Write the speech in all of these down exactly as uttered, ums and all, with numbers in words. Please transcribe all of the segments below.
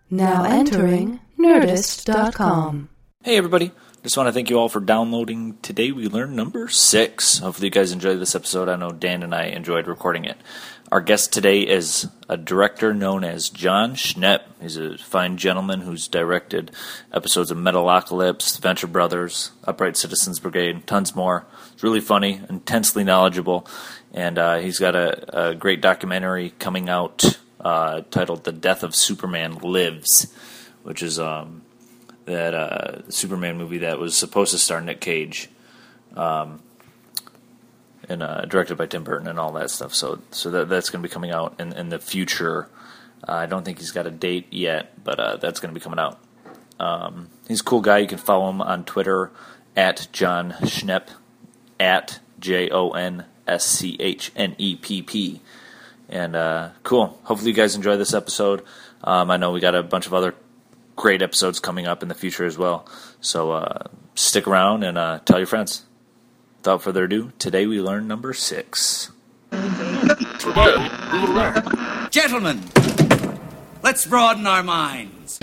Now entering Nerdist dot com. Hey everybody, just want to thank you all for downloading Today We Learn number six. Hopefully you guys enjoyed this episode. I know Dan and I enjoyed recording it. Our guest today is a director known as Jon Schnepp. He's a fine gentleman who's directed episodes of Metalocalypse, Venture Brothers, Upright Citizens Brigade, tons more. It's really funny, intensely knowledgeable, and uh, he's got a, a great documentary coming out uh, titled The Death of Superman Lives, which is um, that uh, Superman movie that was supposed to star Nick Cage. Um And uh, directed by Tim Burton and all that stuff. So so that that's going to be coming out in, in the future. Uh, I don't think he's got a date yet, but uh, that's going to be coming out. Um, he's a cool guy. You can follow him on Twitter at Jon Schnepp, at J O N S C H N E P P. And uh, cool. Hopefully you guys enjoy this episode. Um, I know we got a bunch of other great episodes coming up in the future as well. So uh, stick around and uh, tell your friends. Without further ado, Today We Learn number six. Today We Learn. Gentlemen, let's broaden our minds.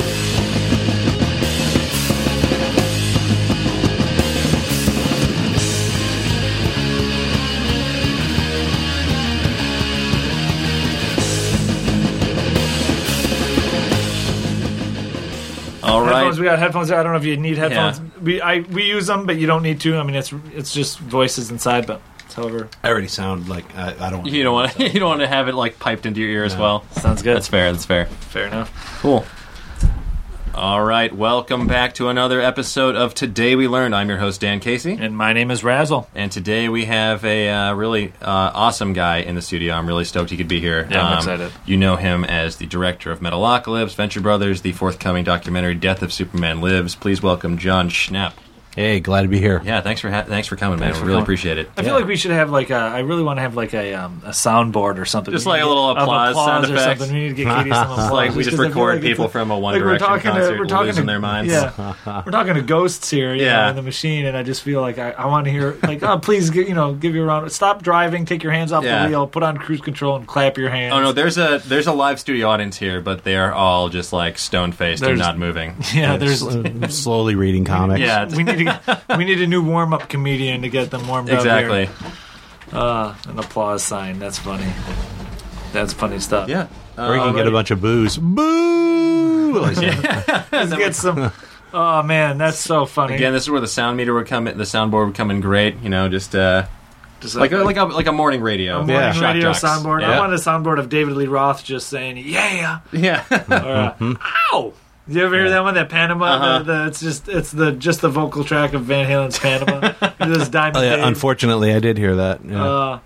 All right. Headphones, we got headphones. I don't know if you need headphones. Yeah. We I we use them, but you don't need to. I mean, it's it's just voices inside, but however. I already sound like I, I don't. Want you don't want to. You don't want to have it like piped into your ear no. as well. Sounds good. That's fair. That's fair. Fair enough. Cool. All right, welcome back to another episode of Today We Learn. I'm your host, Dan Casey. And my name is Razzle. And today we have a uh, really uh, awesome guy in the studio. I'm really stoked he could be here. Yeah, I'm um, excited. You know him as the director of Metalocalypse, Venture Brothers, the forthcoming documentary Death of Superman Lives. Please welcome Jon Schnepp. Hey, glad to be here. Yeah, thanks for ha- thanks for coming, man. Thanks We for really coming. appreciate it. I yeah. feel like we should have like a. I really want to have like a um, a soundboard or something. Just like a little applause, applause sound or effects. something. We need to get Katie some applause. Like we just record like people from a One like Direction we're talking concert to, we're talking losing to, their minds. Yeah, we're talking to ghosts here. You yeah, know, in the machine, and I just feel like I, I want to hear like, oh, please, give, you know, give you a round. Stop driving, take your hands off yeah. the wheel, put on cruise control, and clap your hands. Oh no, there's a there's a live studio audience here, but they are all just like stone faced and not moving. Yeah, there's slowly reading comics. Yeah, we need to, we need a new warm up comedian to get them warmed exactly. up here. Uh, an applause sign. That's funny. That's funny stuff. Yeah. Uh, or you can get a bunch of boos. Boo! Like yeah. Let's get some. Oh man, that's so funny. Again, this is where the sound meter would come in, the soundboard would come in great. You know, just uh, just like, like a, like a like a morning radio. A morning yeah. radio Shock soundboard. Yeah. I want a soundboard of David Lee Roth just saying "Yeah." Yeah. or, uh, Ow. You ever hear yeah. that one? That Panama. Uh-huh. The, the, it's just it's the just the vocal track of Van Halen's Panama. This Diamond oh, yeah, Dave. Unfortunately, I did hear that. Yeah. Uh,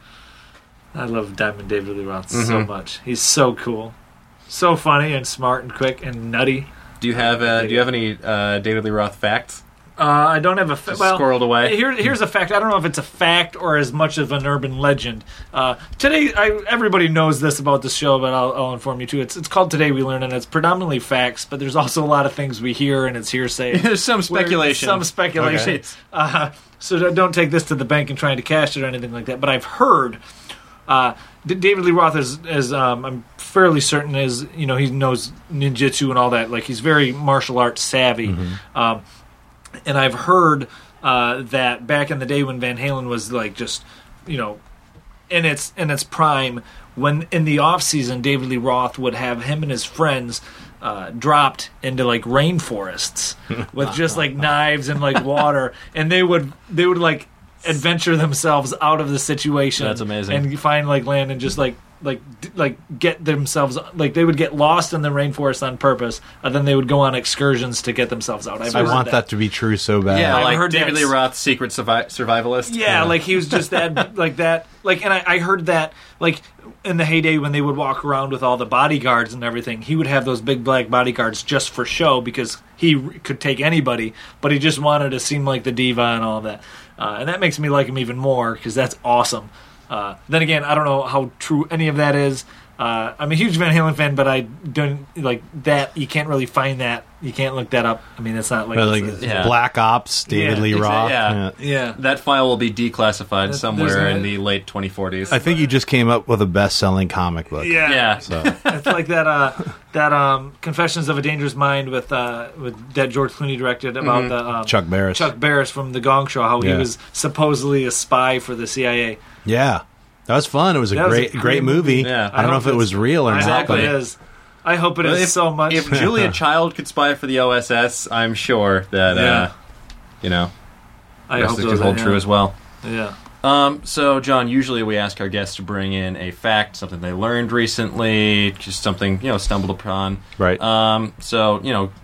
I love Diamond David Lee Roth mm-hmm. so much. He's so cool, so funny and smart and quick and nutty. Do you have uh, Do you have any uh, David Lee Roth facts? Uh, I don't have a fa- Just well, squirreled away. Here, here's a fact. I don't know if it's a fact or as much of an urban legend. Uh, today, I, everybody knows this about the show, but I'll, I'll inform you too. It's it's called Today We Learn, and it's predominantly facts, but there's also a lot of things we hear, and it's hearsay. There's some speculation. Some speculation. Okay. Uh, so don't take this to the bank and trying to cash it or anything like that. But I've heard uh, David Lee Roth is, is um, I'm fairly certain is you know he knows ninjutsu and all that. Like he's very martial arts savvy. Mm-hmm. Um, And I've heard uh, that back in the day when Van Halen was like just, you know, in its in its prime, when in the off season, David Lee Roth would have him and his friends uh, dropped into like rainforests with just like knives and like water, and they would they would like adventure themselves out of the situation. That's amazing. And find like land and just like. Like, like get themselves like they would get lost in the rainforest on purpose, and then they would go on excursions to get themselves out. I've I heard want that. that to be true so bad. Yeah, I've like heard David that. Lee Roth's secret survi- survivalist. Yeah, yeah, like he was just that, like that, like, and I, I heard that, like in the heyday when they would walk around with all the bodyguards and everything, he would have those big black bodyguards just for show because he could take anybody, but he just wanted to seem like the diva and all that, uh, and that makes me like him even more because that's awesome. Uh, then again, I don't know how true any of that is. Uh, I'm a huge Van Halen fan, but I don't like that. You can't really find that. You can't look that up. I mean, it's not like, But like it's a- Yeah. Black Ops, David Yeah, Lee exa- Roth. yeah. yeah. That file will be declassified There's somewhere a- in the late twenty forties. I think you just came up with a best-selling comic book. Yeah, Yeah. So It's like that. Uh, that um, Confessions of a Dangerous Mind with uh, with that George Clooney directed about Mm-hmm. the um, Chuck Barris. Chuck Barris from The Gong Show, how he Yeah. was supposedly a spy for the C I A. yeah, that was fun. It was a That was a great, great great movie. movie. Yeah. I don't know hope if it was it's- real or I not. hope Exactly. it is. I hope it is If- so much. If Julia Child could spy for the O S S, I'm sure that, Yeah. uh, you know, I the hope rest so, could hold yeah. true as well. Yeah. Um, so, John, usually we ask our guests to bring in a fact, something they learned recently, just something, you know, stumbled upon. Right. Um, so, you know,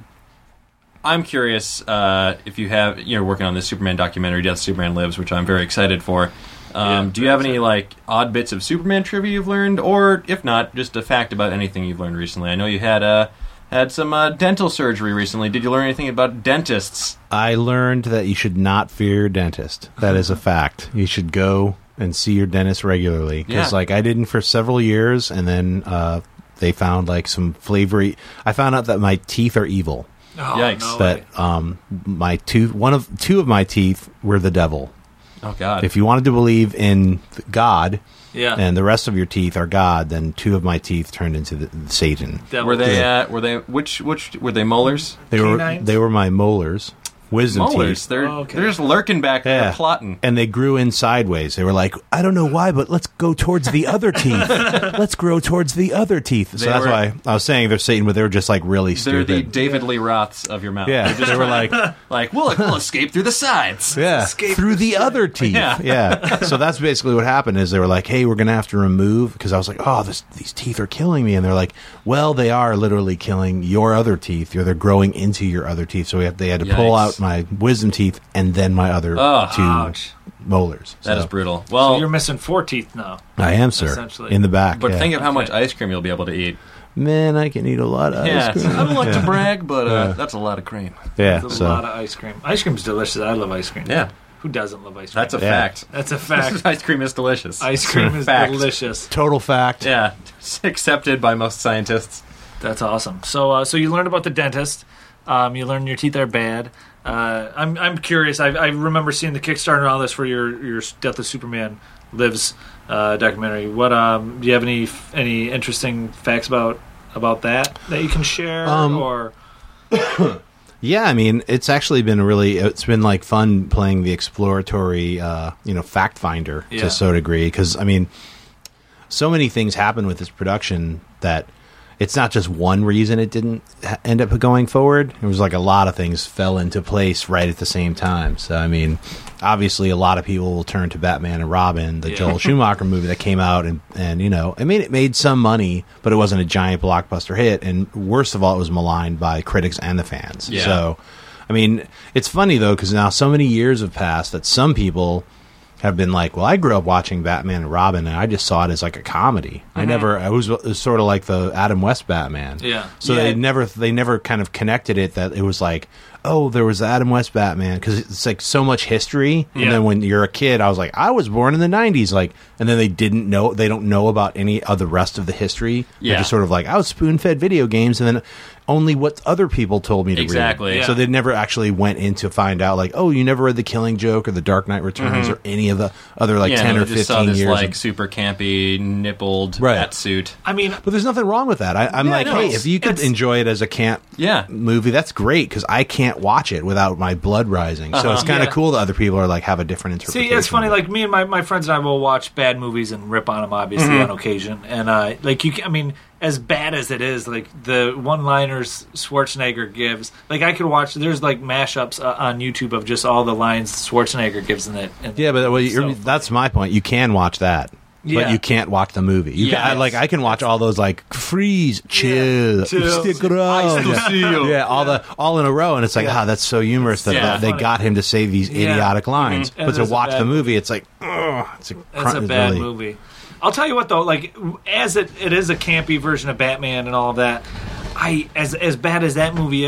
I'm curious uh, if you have, you're working on this Superman documentary, Death Superman Lives, which I'm very excited for. Um, Yeah, do you have very any, like, odd bits of Superman trivia you've learned? Or, if not, just a fact about anything you've learned recently? I know you had uh, had some uh, dental surgery recently. Did you learn anything about dentists? I learned that you should not fear your dentist. That is a fact. You should go and see your dentist regularly. Because, Yeah. like, I didn't for several years, and then uh, they found, like, some flavory... I found out that my teeth are evil. Oh, Yikes. no that way. um, my tooth... One of... Two of my teeth were the devil. Oh, God. If you wanted to believe in God... Yeah. and the rest of your teeth are God, then two of my teeth turned into the, Satan. Devil. Were they, uh, were they, which, which, were they molars? They were Canines? they were my molars, wisdom Molars. teeth. They're, Oh, okay. they're just lurking back there Yeah. plotting. And they grew in sideways. They were like, I don't know why, but let's go towards the other teeth. Let's grow towards the other teeth. So They that's were- why I was saying they're Satan, but they were just like really They're the stupid. David Lee Roths of your mouth. Yeah, They're just they were like, like, we'll, we'll escape through the sides. yeah, Escape through the the other teeth. Yeah. Yeah. So that's basically what happened. Is they were like, hey, we're gonna have to remove, because I was like, oh, this, these teeth are killing me, and they're like, well, they are literally killing your other teeth. Or they're growing into your other teeth. So we have, they had to pull Yikes. out my wisdom teeth and then my other Oh, two ouch. molars. That So is brutal. So Well, you're missing four teeth now. I am, sir, Essentially. in the back. but yeah. think of how much Okay. ice cream you'll be able to eat. Man, I can eat a lot of Yeah, ice cream. I don't like yeah. to brag, but uh, Yeah. that's a lot of cream. Yeah, There's a so lot of ice cream. Ice cream's delicious. I love ice cream. Yeah, Who doesn't love ice cream? that's a Yeah. fact. That's a fact. Ice cream is delicious. Ice cream is Fact. delicious. total fact. Yeah, it's accepted by most scientists. That's awesome. So, uh, so you learned about the dentist. Um, you learned your teeth are bad. Uh, I'm, I'm curious. I, I remember seeing the Kickstarter and all this for your, your Death of Superman Lives uh, documentary. What um, do you have any any interesting facts about about that that you can share? Um, or Yeah, I mean, it's actually been really, it's been like fun playing the exploratory, uh, you know, fact finder Yeah. to so degree. Because, I mean, so many things happen with this production that it's not just one reason it didn't ha- end up going forward. It was like a lot of things fell into place right at the same time. So, I mean, obviously a lot of people will turn to Batman and Robin, the Yeah. Joel Schumacher movie that came out, and, and, you know, I mean, it made some money, but it wasn't a giant blockbuster hit. And worst of all, it was maligned by critics and the fans. Yeah. So, I mean, it's funny, though, because now so many years have passed that some people have been like, well, I grew up watching Batman and Robin, and I just saw it as like a comedy. I never, I was, it was sort of like the Adam West Batman. Yeah. So Yeah. they never, they never kind of connected it that it was like, oh, there was the Adam West Batman, because it's like so much history. Yeah. And then when you're a kid, I was like, I was born in the nineties, like, and then they didn't know, they don't know about any of the rest of the history. Yeah. They're just sort of like, I was spoon fed video games, and then only what other people told me to Exactly. read. Yeah. So they never actually went in to find out, like, oh, you never read The Killing Joke or The Dark Knight Returns or any of the other like yeah, ten no, or they just saw fifteen this years. like of- super campy, nippled Right. bat suit. I mean, but there's nothing wrong with that. I, I'm Yeah, like, no, hey, it's- if you could it's- enjoy it as a camp Yeah. movie, that's great, because I can't watch it without my blood rising. So it's kind of Yeah. cool that other people are like have a different interpretation. see, it's funny. of it. Like me and my, my friends and I will watch bad movies and rip on them, obviously, Mm-hmm. on occasion. And uh, like you, can, I mean, as bad as it is, like the one-liners Schwarzenegger gives, like I could watch. There's like mashups uh, on YouTube of just all the lines Schwarzenegger gives in it. And yeah, but well, it's you're, so that's my point. You can watch that. Yeah. But you can't watch the movie. You Yes. can, I, like I can watch all those like freeze, chill, chill, stick around, I still yeah. see you. yeah, all the all in a row, and it's like, Yeah. ah, that's so humorous that Yeah. that they Funny. got him to say these Yeah. idiotic lines. And But to there's a watch bad the movie, it's like, ugh, it's a, It's a it's bad really- movie. I'll tell you what though, like as it, it is a campy version of Batman and all of that. I as as bad as that movie is,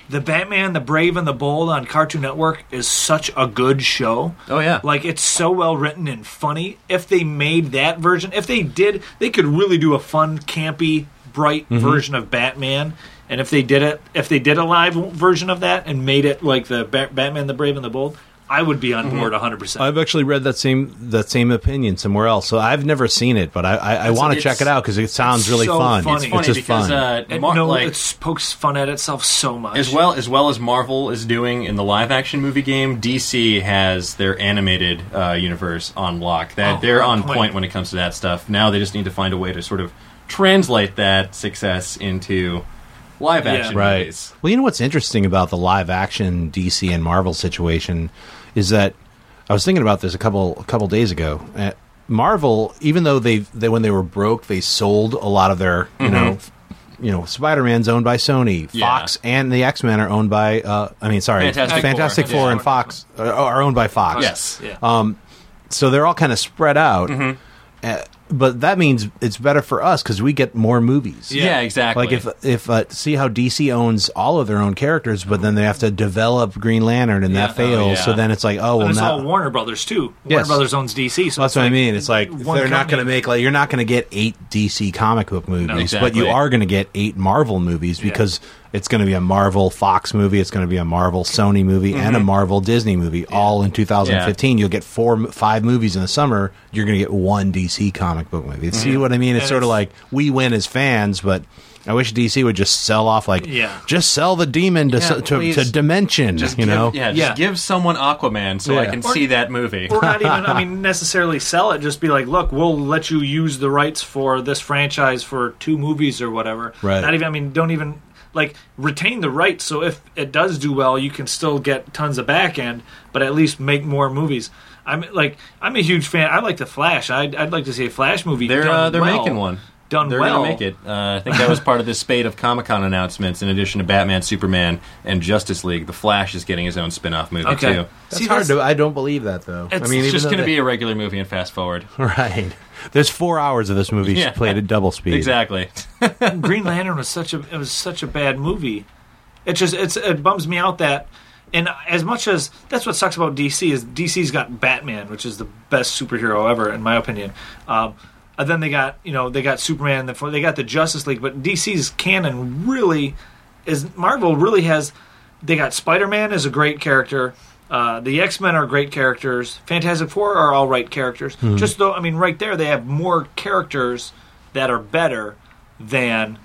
the Batman, the Brave and the Bold on Cartoon Network is such a good show. Oh, yeah. Like, it's so well written and funny. If they made that version, if they did, they could really do a fun, campy, bright Mm-hmm. version of Batman. And if they did it, if they did a live version of that and made it like the ba- Batman, the Brave and the Bold, I would be on board one hundred percent. I've actually read that same that same opinion somewhere else, so I've never seen it, but I I, I want to it's- check it out because it sounds really so fun. funny. It's funny just because fun. uh, And Mar- no, like, it pokes fun at itself so much. as well as well as Marvel is doing in the live action movie game, D C has their animated uh, universe on lock. That Oh, they're on on point. point when it comes to that stuff. Now they just need to find a way to sort of translate that success into live action Right. movies. Well, you know what's interesting about the live action D C and Marvel situation is that I was thinking about this a couple a couple days ago. Uh, Marvel, even though they they when they were broke, they sold a lot of their you know f- you know Spider-Man's owned by Sony, Yeah. Fox, and the X-Men are owned by uh, I mean sorry, Fantastic Fantastic Four. Four, Yeah. and Fox uh, are owned by Fox. Yes. Yeah. So they're all kind of spread out. Uh, but that means it's better for us because we get more movies. Yeah, exactly. Like if if uh, see how D C owns all of their own characters, but then they have to develop Green Lantern, and Yeah. that fails. Oh, yeah. So then it's like, oh well, and it's now all Warner Brothers too. Yes. Warner Brothers owns D C, so that's it's what I like mean. It's like one they're not going to company. make like you're not going to get eight D C comic book movies, but exactly. you are going to get eight Marvel movies because it's going to be a Marvel Fox movie, it's going to be a Marvel Sony movie, and a Marvel Disney movie, all in two thousand fifteen. Yeah. You'll get four, five movies in the summer. You're going to get one D C comic book movie. See what I mean? It's And sort of it's- like we win as fans, but. I wish D C would just sell off, like, Yeah. just sell the demon to Yeah, to, to please. Dimension, Just you give, know? yeah, just Yeah. give someone Aquaman so I Yeah. can Or- see that movie. or not even, I mean, necessarily sell it. Just be like, look, we'll let you use the rights for this franchise for two movies or whatever. Right. Not even, I mean, don't even, like, retain the rights. So if it does do well, you can still get tons of back end, but at least make more movies. I'm like, I'm a huge fan. I like the Flash. I'd, I'd like to see a Flash movie. They're done uh, they're well, making one. Done They're well. gonna make it. Uh, I think that was part of this spate of Comic-Con announcements. In addition to Batman, Superman, and Justice League, The Flash is getting his own spin-off movie Okay. too. That's See, hard that's- to. I don't believe that though. I It's mean, It's even just though going to they- be a regular movie and fast forward. right. There's four hours of this movie Yeah. played at double speed. Exactly. Green Lantern was such a it was such a bad movie. It just it's it bums me out that, and as much as that's what sucks about D C is D C's got Batman, which is the best superhero ever in my opinion. Um, and then they got you know they got Superman, they got the Justice League, but D C's canon really is Marvel really has. They got Spider-Man is a great character. Uh, the X-Men are great characters. Fantastic Four are all right characters. Just though, I mean, right there they have more characters that are better than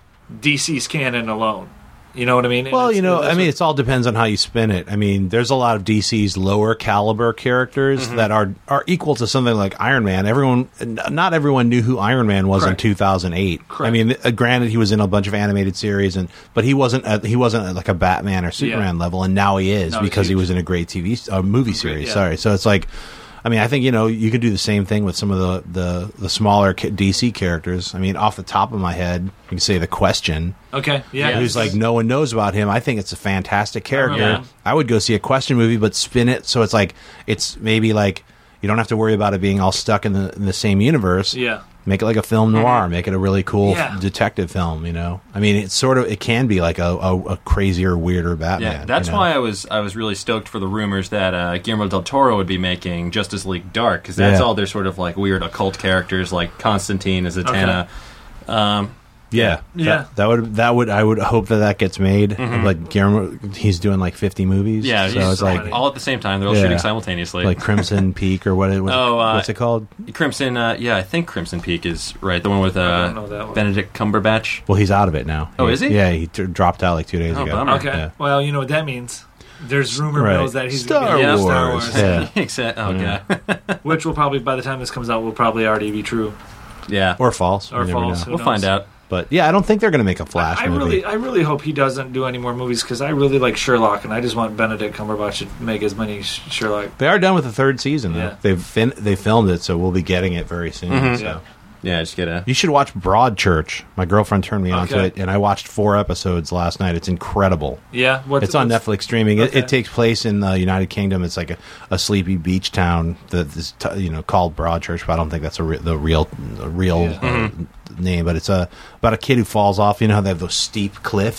D C's canon alone. You know what I mean? And Well, it's- you know, that's I mean, what- it's all depends on how you spin it. I mean, there's a lot of D C's lower caliber characters Mm-hmm. that are are equal to something like Iron Man. Everyone, n- not everyone knew who Iron Man was Correct. in two thousand eight. I Correct. mean, uh, granted, he was in a bunch of animated series, and but he wasn't a, he wasn't at like a Batman or Superman Yeah. level, and now he is Now he's because he huge. was in a great T V s- uh, movie series. yeah. Sorry, so it's like. I mean, I think, you know, you could do the same thing with some of the, the, the smaller ca- D C characters. I mean, off the top of my head, you can say The Question, okay. Yeah, Yeah. who's like no one knows about him. I think it's a fantastic character. remember I would go see a Question movie, but spin it so it's like it's maybe like you don't have to worry about it being all stuck in the in the same universe. yeah. Make it like a film noir. Make it a really cool Yeah. detective film. You know, I mean, it's sort of it can be like a, a, a crazier, weirder Batman. Yeah, that's you know? why I was I was really stoked for the rumors that uh, Guillermo del Toro would be making Justice League Dark, because that's Yeah. all their sort of like weird occult characters like Constantine as Zatanna. Um, Yeah, Yeah. That, that would that would I would hope that that gets made. Like Guillermo, he's doing like fifty movies. yeah, so he's it's like many. all at the same time. They're all Yeah. shooting simultaneously. like Crimson Peak or what? It, what's, Oh, uh, what's it called? Crimson, uh, yeah, I think Crimson Peak is right. The one with I uh, don't know that one. Benedict Cumberbatch. Well, he's out of it now. Oh, is he? Yeah, he t- dropped out like two days Oh, ago. bummer. Okay. Yeah. Well, you know what that means. There's rumor Right. mills that he's Star going to be in Star Wars. Wars, Yeah. Exactly. Oh, Yeah. God. which will probably by the time this comes out will probably already be true yeah. Or false. or You never false. know. Who We'll find knows? out. But yeah, I don't think they're going to make a Flash I, I movie. really, I really hope he doesn't do any more movies because I really like Sherlock, and I just want Benedict Cumberbatch to make as many sh- Sherlock. They are done with the third season. Though. Yeah. They've fin- they filmed it, so we'll be getting it very soon. Mhm. So. Yeah. Yeah, just get a. You should watch Broadchurch. My girlfriend turned me onto Okay. it, and I watched four episodes last night. It's incredible. Yeah, what's, It's on what's- Netflix streaming. It, Okay. it takes place in the United Kingdom. It's like a, a sleepy beach town that is t- you know called Broadchurch, but I don't think that's a re- the real the real Yeah. uh, name. But it's a about a kid who falls off. You know how they have those steep cliffs.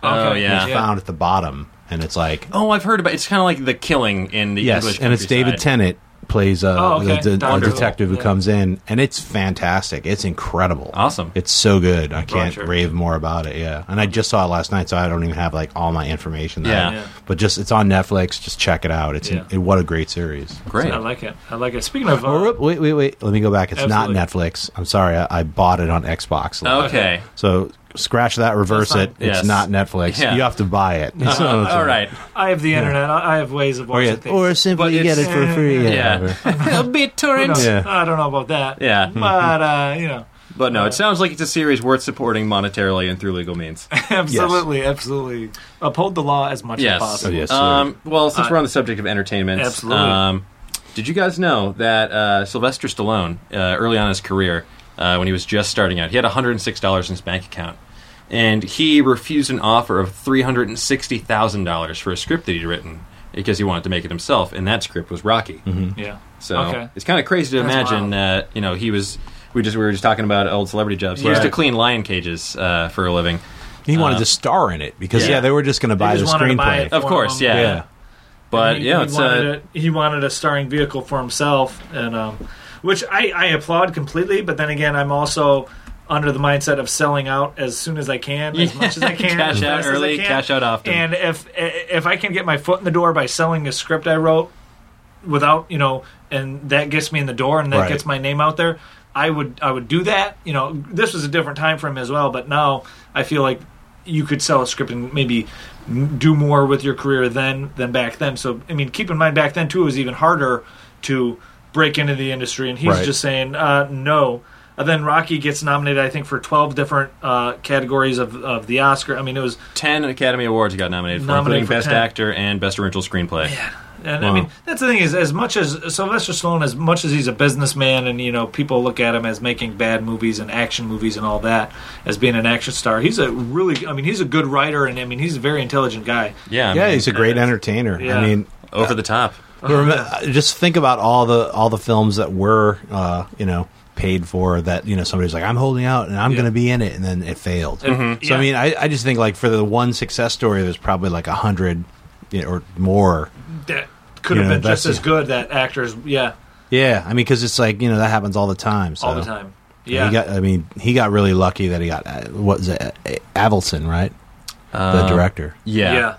Oh, Okay. yeah. It's found at the bottom, and it's like Oh, I've heard about it. It's kind of like The Killing in the yes, English and it's David countryside. Tennant plays uh, Oh, okay. the, the, a Doctor. detective who Yeah. comes in, and it's fantastic. It's incredible. Awesome. It's so good. I can't Roger. rave more about it. Yeah, and I just saw it last night, so I don't even have like all my information. There. Yeah. Yeah. But just it's on Netflix. Just check it out. It's Yeah. it, what a great series. Great. I like it. I like it. Speaking of, uh, Oh, wait, wait, wait. Let me go back. It's Absolutely. not Netflix. I'm sorry. I, I bought it on Xbox. Okay. So scratch that, reverse That's it. fine. It's Yes. not Netflix. Yeah. You have to buy it. So it's, All right. I have the internet. I I have ways of Or, watching yeah, things. or simply But get it it's- for free. Yeah. whatever. A bit Who torrent. knows? Yeah. I don't know about that. Yeah. But, uh, you know, But no, it sounds like it's a series worth supporting monetarily and through legal means. absolutely, absolutely. Uphold the law as much Yes. as possible. Oh, yes, sir. Um, well, since Uh, we're on the subject of entertainment, absolutely. Um, did you guys know that uh, Sylvester Stallone, uh, early on in his career, uh, when he was just starting out, he had one hundred six dollars in his bank account, and he refused an offer of three hundred sixty thousand dollars for a script that he'd written because he wanted to make it himself, and that script was Rocky. Yeah. So Okay. it's kind of crazy to That's imagine wild. that you know he was. We just we were just talking about old celebrity jobs. He used to Right. clean lion cages uh, for a living. He wanted Uh, to star in it because yeah. yeah, they were just going to buy just the wanted to buy screenplay. it. Of For course, him. yeah. Yeah. But he, yeah, he it's wanted uh, a, he wanted a starring vehicle for himself, and um, which I, I applaud completely. But then again, I'm also under the mindset of selling out as soon as I can, as Yeah. much as I can, Cash as out fast as I early, can. cash out often. And if if I can get my foot in the door by selling a script I wrote without, you know, and that gets me in the door and that Right. gets my name out there, I would I would do that. You know, this was a different time frame as well, but now I feel like you could sell a script and maybe m- do more with your career then than back then. So, I mean, keep in mind back then too, it was even harder to break into the industry, and he's Right. just saying uh, no. And then Rocky gets nominated, I think, for twelve different uh, categories of, of the Oscar. I mean, it was, ten Academy Awards he got nominated for, Nominated including for Best ten. Actor and Best Original Screenplay. and Wow. I mean, that's the thing is, as much as Sylvester Stallone, as much as he's a businessman, and you know, people look at him as making bad movies and action movies and all that, as being an action star, he's a really, I mean, he's a good writer, and I mean, he's a very intelligent guy. Yeah, I Yeah, mean, he's a great uh, entertainer. yeah. I mean, over the top. rem- just think about all the all the films that were, uh, you know, paid for that. You know, somebody's like, I'm holding out and I'm Yeah. going to be in it, and then it failed. Mhm. So Yeah. I mean, I, I just think like for the one success story, there's probably like a hundred you know, or more. That could You have know, been just that's- as good. That actors, yeah, Yeah, I mean, because it's like you know that happens all the time. So. all the time. Yeah, He got, I mean, he got really lucky that he got uh, what was it, uh, Avildsen, right? The Um, director. Yeah. yeah.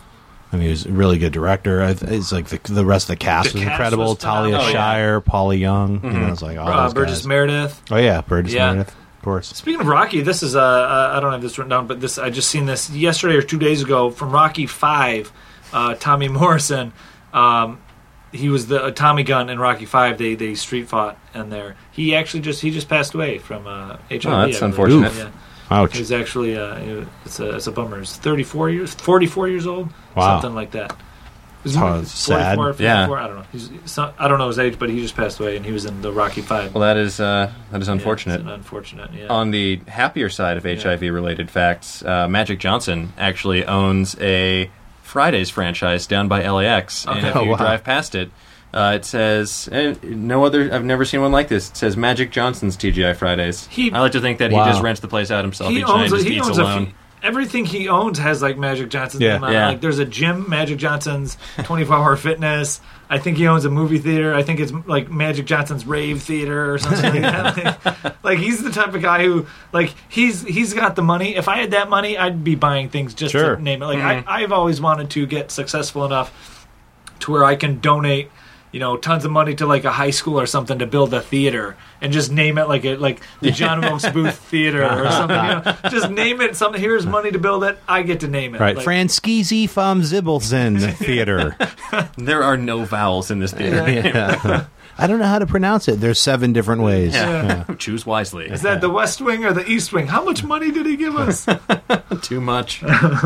I mean, he was a really good director. I th- It's like the, the rest of the cast The was cast incredible. was Talia phenomenal. Shire, Paulie Young. You know, it's like all Uh, those Burgess guys. Meredith. Oh yeah, Burgess Yeah. Meredith, of course. Speaking of Rocky, this is uh, uh, I don't have this written down, but this I just seen this yesterday or two days ago from Rocky Five. Uh, Tommy Morrison, um, he was the uh, Tommy Gunn in Rocky Five. They they street fought, and there he actually just he just passed away from uh, H I V. Oh, that's I believe. unfortunate. Yeah. Ouch. He's actually uh, it's a it's a bummer. He's thirty-four years, forty-four years old, Wow. something like that. Is Oh, he it's sad. forty-four, Yeah. fifty-four? I don't know. He's, it's not, I don't know his age, but he just passed away, and he was in the Rocky Five. Well, that is uh, that is Yeah, unfortunate. it's unfortunate. Yeah. On the happier side of H I V-related facts, uh, Magic Johnson actually owns a Fridays franchise down by L A X, and Okay. if Oh, you wow. drive past it, uh, it says eh, no other. I've never seen one like this. It says Magic Johnson's T G I Fridays. He- I like to think that Wow. he just rents the place out himself he each night owns, and a, just he eats owns alone. a few, everything he owns has like Magic Johnson's Yeah. name on it. Yeah. Like there's a gym, Magic Johnson's twenty-four hour fitness. I think he owns a movie theater. I think it's like Magic Johnson's Rave Theater or something like that. Like, like he's the type of guy who like he's he's got the money. If I had that money, I'd be buying things just Sure. to name it. Like I, I've always wanted to get successful enough to where I can donate, you know, tons of money to like a high school or something to build a theater and just name it like a like the John Wilkes Booth Theater or something. You know, just name it something. Here's money to build it. I get to name it. Right, Like, Franzese vom Zibbelsen Theater. There are no vowels in this theater. Yeah. I don't know how to pronounce it. There's seven different ways. Yeah. Choose wisely. Is that the West Wing or the East Wing? How much money did he give us? Too much.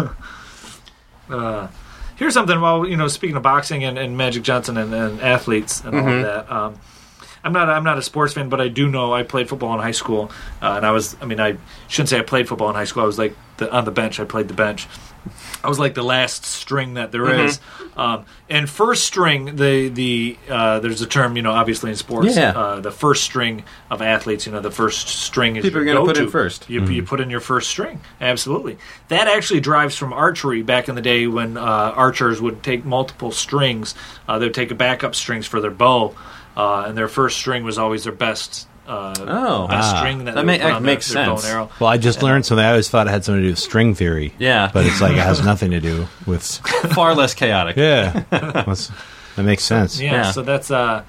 uh, here's something. While you know, speaking of boxing and, and Magic Johnson and, and athletes and all of that, um, I'm not I'm not a sports fan, but I do know I played football in high school, uh, and I was I mean I shouldn't say I played football in high school. I was like the, on the bench. I played the bench. I was like the last string that there Mm-hmm. is. Um, and first string, the the uh, there's a term, you know, obviously in sports. Yeah. Uh, the first string of athletes, you know, the first string is People are your gonna put go-to. in first. You, you put in your first string. Absolutely. That actually drives from archery back in the day when uh, archers would take multiple strings. Uh, they would take a backup strings for their bow, uh, and their first string was always their best. Uh, Oh. best Ah. string that, That they ma- would put that on their- makes their bow and sense. arrow. Well, I just learned something. I always thought it had something to do with string theory. Yeah. But it's like it has nothing to do with. Far less chaotic. Yeah. That's- that makes sense. Yeah, Yeah. so that's uh,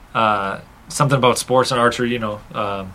uh, something about sports and archery. You know, um,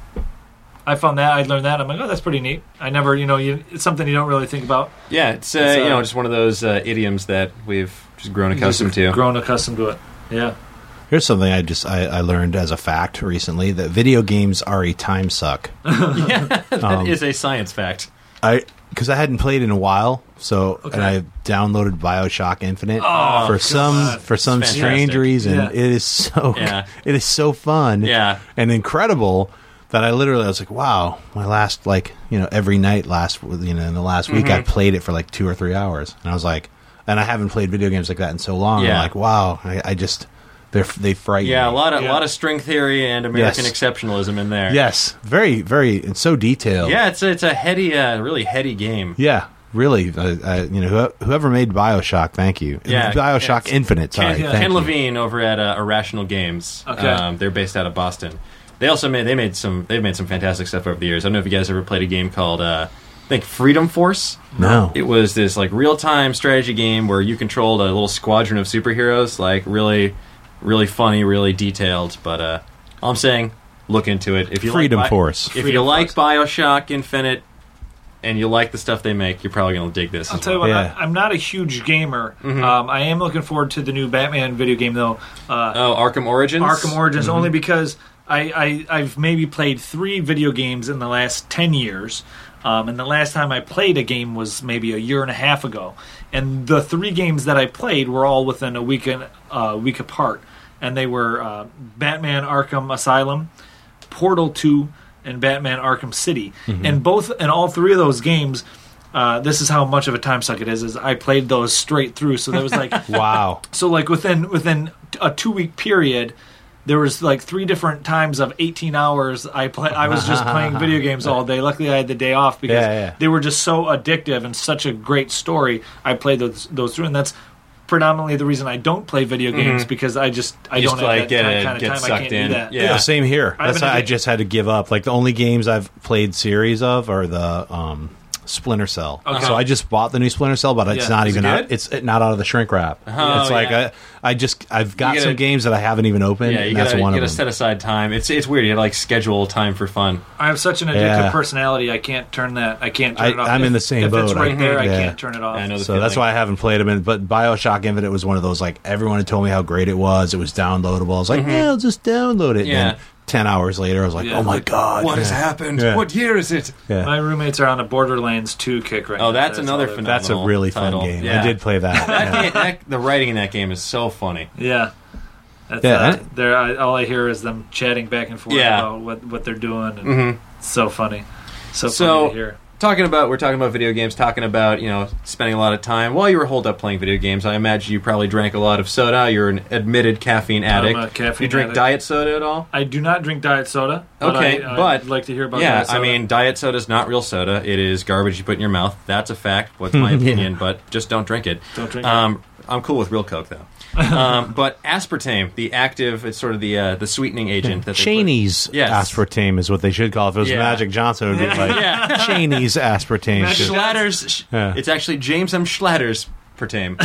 I found that I learned that. I'm like, oh, that's pretty neat. I never, you know, you, it's something you don't really think about. Yeah, it's, uh, It's, uh, you know just one of those uh, idioms that we've just grown accustomed Just to. grown accustomed to it. Yeah, Here's something I just I, I learned as a fact recently that video games are a time suck. yeah, that is Um, a science fact. I because I hadn't played in a while, so Okay. and I downloaded BioShock Infinite Oh, for some God. for some It's strange fantastic. reason. Yeah. It is so Yeah. it is so fun, Yeah. and incredible that I literally I was like, wow, my last like you know every night last you know in the last week Mm-hmm. I played it for like two or three hours, and I was like, and I haven't played video games like that in so long. Yeah. I'm like, wow, I, I just they're they frighten Yeah, a me. lot of Yeah. lot of string theory and American Yes. exceptionalism in there. Yes, very very it's so detailed. Yeah, it's a, it's a heady, uh, really heady game. Yeah, really. Uh, uh, you know, who- whoever made BioShock, thank you. Yeah, BioShock yeah. Infinite. Sorry, Ken, thank Ken you. Levine over at uh, Irrational Games. Okay. Um, they're based out of Boston. They also made they made some they've made some fantastic stuff over the years. I don't know if you guys ever played a game called uh, I think Freedom Force. No. It was this like real time strategy game where you controlled a little squadron of superheroes. Like really, really funny, really detailed. But uh, all I'm saying, look into it. If you Freedom like Bi- Force. If you Freedom like Force. BioShock Infinite and you like the stuff they make, you're probably gonna dig this. I'll as tell you well. what. Yeah. I, I'm not a huge gamer. Mm-hmm. Um, I am looking forward to the new Batman video game, though. Uh, Oh, Arkham Origins. Arkham Origins, Mm-hmm. only because I, I I've maybe played three video games in the last ten years, um, and the last time I played a game was maybe a year and a half ago. And the three games that I played were all within a week and uh, week apart, and they were uh, Batman Arkham Asylum, Portal two, and Batman Arkham City. And both and all three of those games. Uh, this is how much of a time suck it is. Is I played those straight through, so there was like Wow. so like within within a two week period, there was like three different times of eighteen hours. I play. I was just playing video games all day. Luckily, I had the day off because Yeah, yeah. they were just so addictive and such a great story. I played those those through, and that's predominantly the reason I don't play video games because I just I Mm-hmm. You don't just, have like, that get kind, it- kind of get time. I sucked can't in. do that. Yeah. Yeah, same here. I That's haven't why I had- just had to give up. Like the only games I've played series of are the um, Splinter Cell. Okay. So I just bought the new Splinter Cell, but it's Yeah. not Is it even out. good? It's not out of the shrink wrap. Oh, it's like yeah. I, I just I've got You gotta- some games that I haven't even opened. Yeah, you and that's gotta, one you of gotta them. set aside time. It's it's weird. You gotta like schedule time for fun. I have such an addictive Yeah. personality. I can't turn that. I can't turn I- it off. I'm If- in the same if boat. it's right I- there, I yeah. can't turn it off. I know the So that's feeling. why I haven't played them. In, but Bioshock Infinite was one of those like everyone had told me how great it was. It was downloadable. I was like, yeah, I'll just download it. Mm-hmm. Yeah. And ten hours later, I was like, Yeah, oh my like, god, What has yeah. happened? Yeah. What year is it? Yeah. My roommates are on a Borderlands two kick right now. Oh, that's all another they're- phenomenal That's a really fun title. game. Yeah. I did play that. That Yeah. game, that, the writing in that game is so funny. Yeah. That's, Yeah, uh, that- they're, I, all I hear is them chatting back and forth Yeah. about what, what they're doing. And Mhm. It's so funny. So, So- funny to hear. Talking about we're talking about video games, talking about you know spending a lot of time while you were holed up playing video games. I imagine you probably drank a lot of soda. You're an admitted caffeine addict. a caffeine you drink addict. diet soda at all? I do not drink diet soda. But Okay, I, but- I'd like to hear about Yeah, diet soda. I mean, diet soda is not real soda. It is garbage you put in your mouth. That's a fact. What's my opinion? But just don't drink it. Don't drink it. um, I'm cool with real Coke though. um, but aspartame, the active, it's sort of the uh, the sweetening agent that they put- Cheney's Yes. aspartame is what they should call it. If it was Yeah. Magic Johnson, it would be like Yeah. Cheney's aspartame. Magic Schlatters. Yeah. It's actually James M. Schlatters pertame.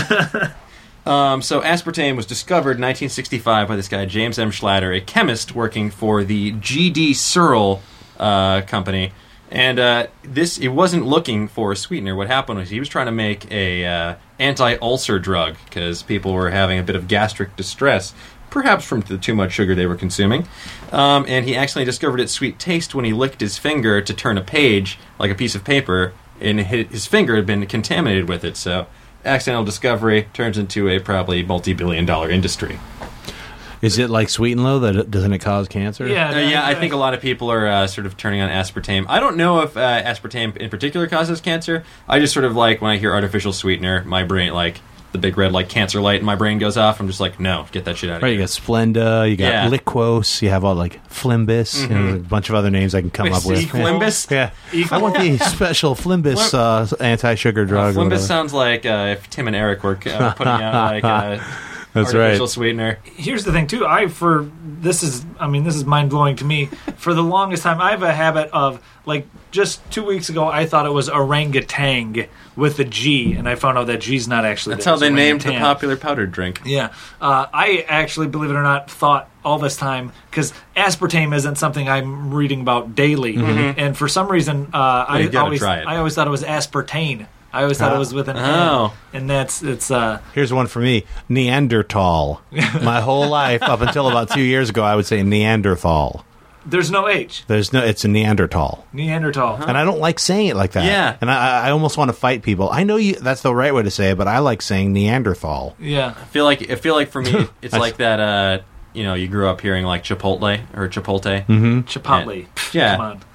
um, so aspartame was discovered in nineteen sixty-five by this guy James M. Schlatter, a chemist working for the G D Searle uh, company. And uh, this, it wasn't looking for a sweetener. What happened was he was trying to make a uh, anti-ulcer drug because people were having a bit of gastric distress, perhaps from the too much sugar they were consuming. Um, and he accidentally discovered its sweet taste when he licked his finger to turn a page, like a piece of paper, and hi- his finger had been contaminated with it. So accidental discovery turns into a probably multi-billion dollar industry. Is it like Sweet and Low? That doesn't it cause cancer? Yeah, Uh, yeah, I think a lot of people are uh, sort of turning on aspartame. I don't know if uh, aspartame in particular causes cancer. I just sort of like, when I hear artificial sweetener, my brain, like, the big red, like, cancer light in my brain goes off. I'm just like, no, get that shit out of Right, here. you got Splenda, you got Yeah. Liquos, you have all like Flimbus, you know, a bunch of other names I can come Wait, up with. see, Flimbus? Yeah, Equal? I want the special Flimbus uh, anti-sugar drug. or Flimbus whatever. sounds like uh, if Tim and Eric were uh, putting out, like, uh, That's artificial right. sweetener. Here's the thing too. I for this is I mean this is mind blowing to me. For the longest time, I have a habit of like just two weeks ago I thought it was orangutan with a G, and I found out that G's not actually. That's there. how It's they named the orangutan. popular powdered drink. Yeah, uh, I actually, believe it or not, thought all this time because aspartame isn't something I'm reading about daily, and for some reason, uh, I you gotta always try it. I always thought it was aspartame. I always thought it was with an Oh. N, and that's it's. Uh, Here's one for me: Neanderthal. My whole life, up until about two years ago, I would say Neanderthal. there's no H. There's no, it's a Neanderthal, Neanderthal. and I don't like saying it like that. Yeah. and I, I almost want to fight people. I know you, that's the right way to say it, but I like saying Neanderthal. Yeah. I feel like I feel like for me, it's like that. Uh, you know, you grew up hearing like Chipotle or Chipotle. Mm-hmm. Chipotle. Yeah. Come on.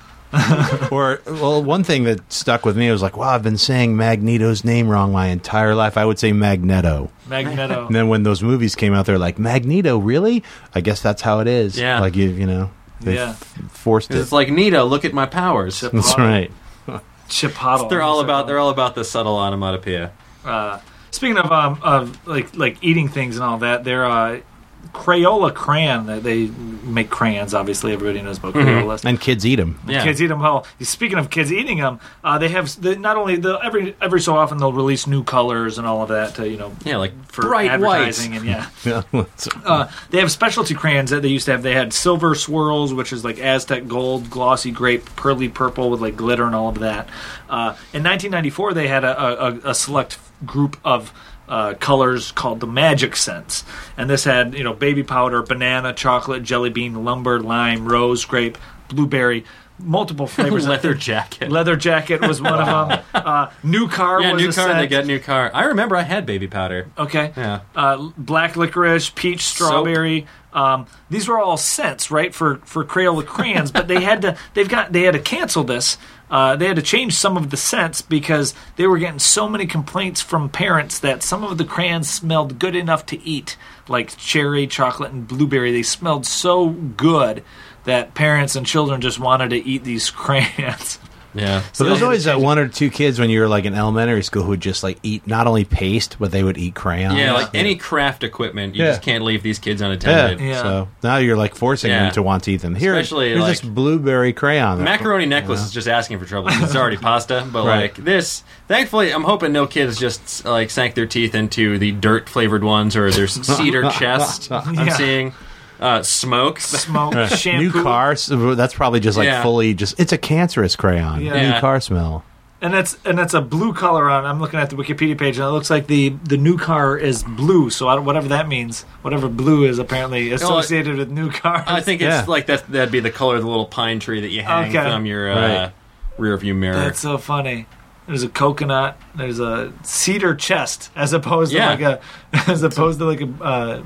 Or, well, one thing that stuck with me was like, wow, I've been saying Magneto's name wrong my entire life. I would say Magneto. Magneto. And then when those movies came out, they're like, Magneto, really? I guess that's how it is. Yeah. Like, you you know, they Yeah. f- forced it. It's like Nito, look at my powers. Chip- That's right. Chipotle. They're all about they're all about the subtle onomatopoeia. Uh, speaking of um, of like like eating things and all that, they're uh, Crayola crayon. They- They make crayons. Obviously, everybody knows about Crayolas. And kids eat them. Yeah. Kids eat them. Well, speaking of kids eating them, uh, they have they, not only the every every so often they'll release new colors and all of that to you know Yeah, like for bright advertising white. and yeah. Yeah. Uh, they have specialty crayons that they used to have. They had silver swirls, which is like Aztec gold, glossy grape, pearly purple with like glitter and all of that. Uh, in nineteen ninety-four, they had a, a, a select group of uh, colors called the Magic Scents, and this had you know baby powder, banana, chocolate, jelly bean, lumber, lime, rose, grape, blueberry. Multiple flavors. Leather jacket. Leather jacket was one of them. Uh, new car Yeah, was new a car. scent. They get new car. I remember I had baby powder. Okay. Yeah. Uh, black licorice, peach, strawberry. Um, these were all scents, right, for for Crayola crayons. But they had to they've got they had to cancel this. Uh, they had to change some of the scents because they were getting so many complaints from parents that some of the crayons smelled good enough to eat, like cherry, chocolate, and blueberry. They smelled so good that parents and children just wanted to eat these crayons. Yeah. So there's always that one or two kids when you were like in elementary school who would just like eat not only paste, but they would eat crayons. Yeah, like any craft equipment, you Yeah. just can't leave these kids Yeah. unattended. Yeah. So now you're like forcing Yeah. them to want to eat them. Here, Especially, here's like- this blueberry crayon. Macaroni necklace is just asking for trouble. 'Cause it's already pasta, but Right. like this, thankfully, I'm hoping no kids just like sank their teeth into the dirt flavored ones or their cedar chest. I'm Yeah. seeing uh, smoke. Smoke, New shampoo. car. So that's probably just like Yeah. fully just. It's a cancerous crayon. Yeah. New Yeah. car smell. And it's and it's a blue color on. I'm looking at the Wikipedia page, and it looks like the, the new car is blue. So I don't, whatever that means, whatever blue is apparently associated with new cars. I think it's Yeah. like that. That'd be the color of the little pine tree that you hang Okay. from your uh, Right. rear view mirror. That's so funny. There's a coconut. There's a cedar chest, as opposed to Yeah. like a as opposed to like a uh,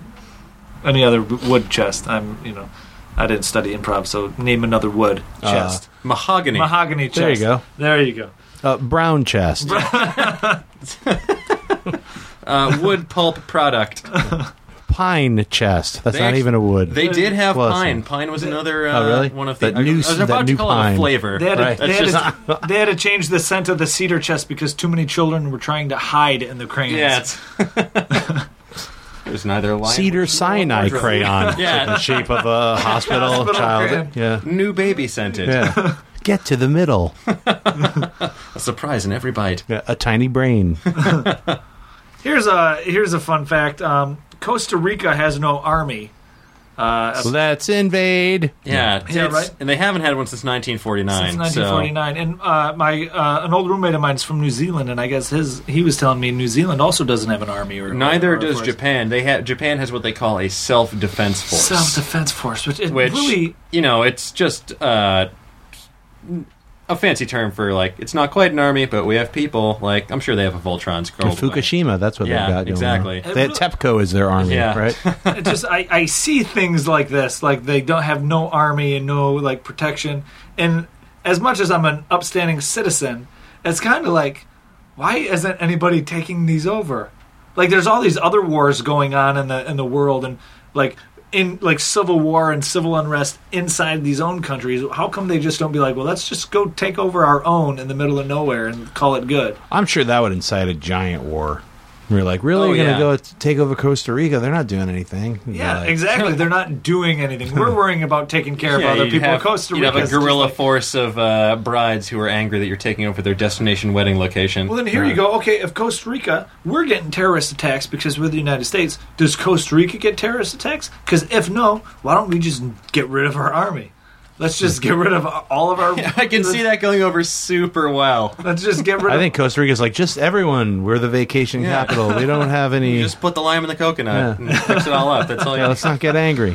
any other wood chest. I'm you know I didn't study improv, so name another wood Uh, chest. Mahogany. Mahogany chest. There you go. There you go. Uh, brown chest. uh, wood pulp product. Pine chest. That's They not act- even a wood. They did have Well, pine. it's- Pine was another uh, Oh, really? one of the. That new- I was that about new to call it pine. a flavor. They had, to, Right. they, That's had to, they had to change the scent of the cedar chest because too many children were trying to hide in the crayons. Yeah, it's there's neither line. Cedar cyanide wardrobe. crayon. Yeah. In the shape of a hospital, Hospital child. crayon. Yeah. New baby scented. Yeah. Get to the middle. A surprise in every bite. Yeah, a tiny brain. Here's a here's a fun fact. Um, Costa Rica has no army. Uh, Let's invade. Yeah, Yeah, it's- right. And they haven't had one since nineteen forty-nine. Since nineteen forty-nine, and uh, my uh, an old roommate of mine is from New Zealand, and I guess his he was telling me New Zealand also doesn't have an army. Or So neither or a does force. Japan. They have Japan has what they call a self-defense force. Self defense force, which it which really you know, it's just uh, a fancy term for, like, it's not quite an army, but we have people. Like, I'm sure they have a Voltron scroll. Fukushima, that's what Yeah, they've got going exactly. on. They had TEPCO as their army, Yeah. right? It just I, I see things like this, like they don't have no army and no like protection. And as much as I'm an upstanding citizen, it's kind of like, why isn't anybody taking these over? Like, there's all these other wars going on in the in the world, and like in like civil war and civil unrest inside these own countries. How come they just don't be like, well, let's just go take over our own in the middle of nowhere and call it good? I'm sure that would incite a giant war. We're like, really? Oh, You're yeah. going to go take over Costa Rica? They're not doing anything. You're Yeah, like, exactly. They're not doing anything. We're worrying about taking care of Yeah, other you'd people. have, Costa you'd Rica have a is just guerrilla like- force of uh, brides who are angry that you're taking over their destination wedding location. Well, then here you go. Okay, if Costa Rica, we're getting terrorist attacks because we're the United States. Does Costa Rica get terrorist attacks? Because if no, why don't we just get rid of our army? Let's just get rid of all of our... I can see that going over super well. Let's just get rid I of... think Costa Rica's like, just everyone. We're the vacation Yeah. capital. We don't have any... You just put the lime in the coconut Yeah. and mix it all up. That's all you yeah, let's not get angry.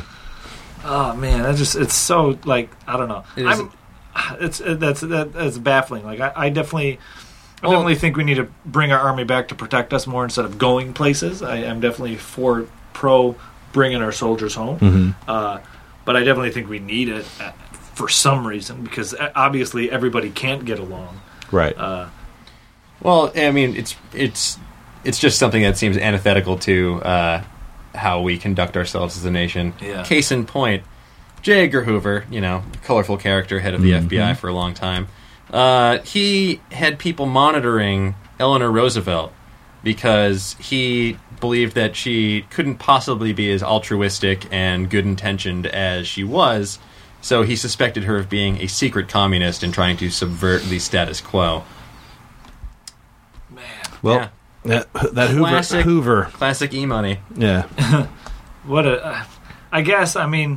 Oh, man, that just... It's so, like, I don't know. It is- I'm... It's it, that's that, that's baffling. Like, I, I definitely... I Well- definitely think we need to bring our army back to protect us more instead of going places. I am definitely for pro bringing our soldiers home. Mm-hmm. Uh, but I definitely think we need it uh, for some reason, because uh, obviously everybody can't get along. Right. Uh, Well, I mean, it's it's it's just something that seems antithetical to uh, how we conduct ourselves as a nation. Yeah. Case in point, J. Edgar Hoover, you know, colorful character, head of the Mm-hmm. F B I for a long time. Uh, he had people monitoring Eleanor Roosevelt because he believed that she couldn't possibly be as altruistic and good-intentioned as she was, so he suspected her of being a secret communist and trying to subvert the status quo. man, well, yeah. that, that Hoover... Classic- Hoover. Classic e-money. Yeah. what a... Uh, I guess, I mean...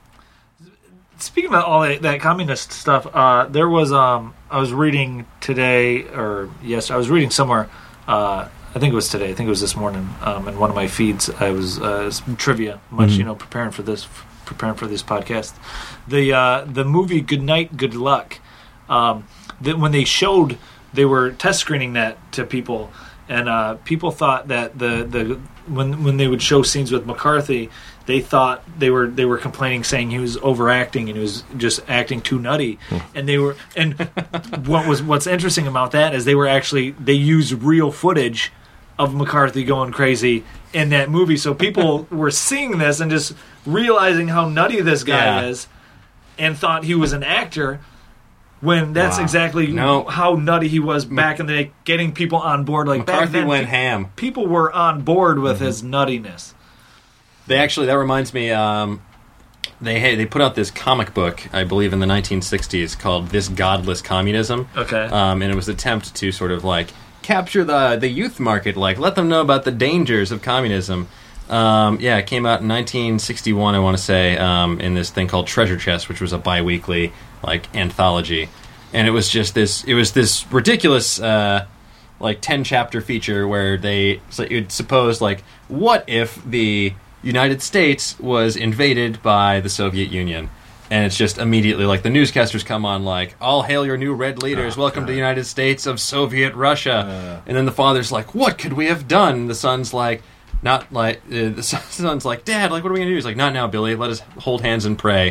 Speaking of all that, that communist stuff, uh, there was... Um, I was reading today, or yes, I was reading somewhere... Uh, I think it was today. I think it was this morning. Um, in one of my feeds, I was uh, some trivia, much Mhm. you know, preparing for this, preparing for this podcast. The uh, the movie Good Night, Good Luck. Um, that when they showed, they were test screening that to people, and uh, people thought that the the when when they would show scenes with McCarthy, they thought they were they were complaining, saying he was overacting and he was just acting too nutty, and they were and what was what's interesting about that is they were actually they used real footage of McCarthy going crazy in that movie, so people were seeing this and just realizing how nutty this guy Yeah. is, and thought he was an actor. When that's Wow. exactly No. how nutty he was back in the day, getting people on board. Like back McCarthy then, went pe- ham. people were on board Mm-hmm. with his nuttiness. They actually, that reminds me, um, they hey, they put out this comic book, I believe, in the nineteen sixties called This Godless Communism. Okay. Um, and it was an attempt to sort of like capture the the youth market, like let them know about the dangers of communism. Um, yeah, it came out in nineteen sixty-one, I want to say, um, in this thing called Treasure Chest, which was a bi-weekly like anthology, and it was just this. It was this ridiculous, uh, like ten chapter feature where they so you'd suppose like, what if the United States was invaded by the Soviet Union? And it's just immediately like the newscasters come on like, all hail your new red leaders, Oh, welcome God. to the United States of Soviet Russia. Uh. And then the father's like, what could we have done? The son's like, not like, uh, the son's like, Dad, like, what are we going to do? He's like, not now, Billy, let us hold hands and pray.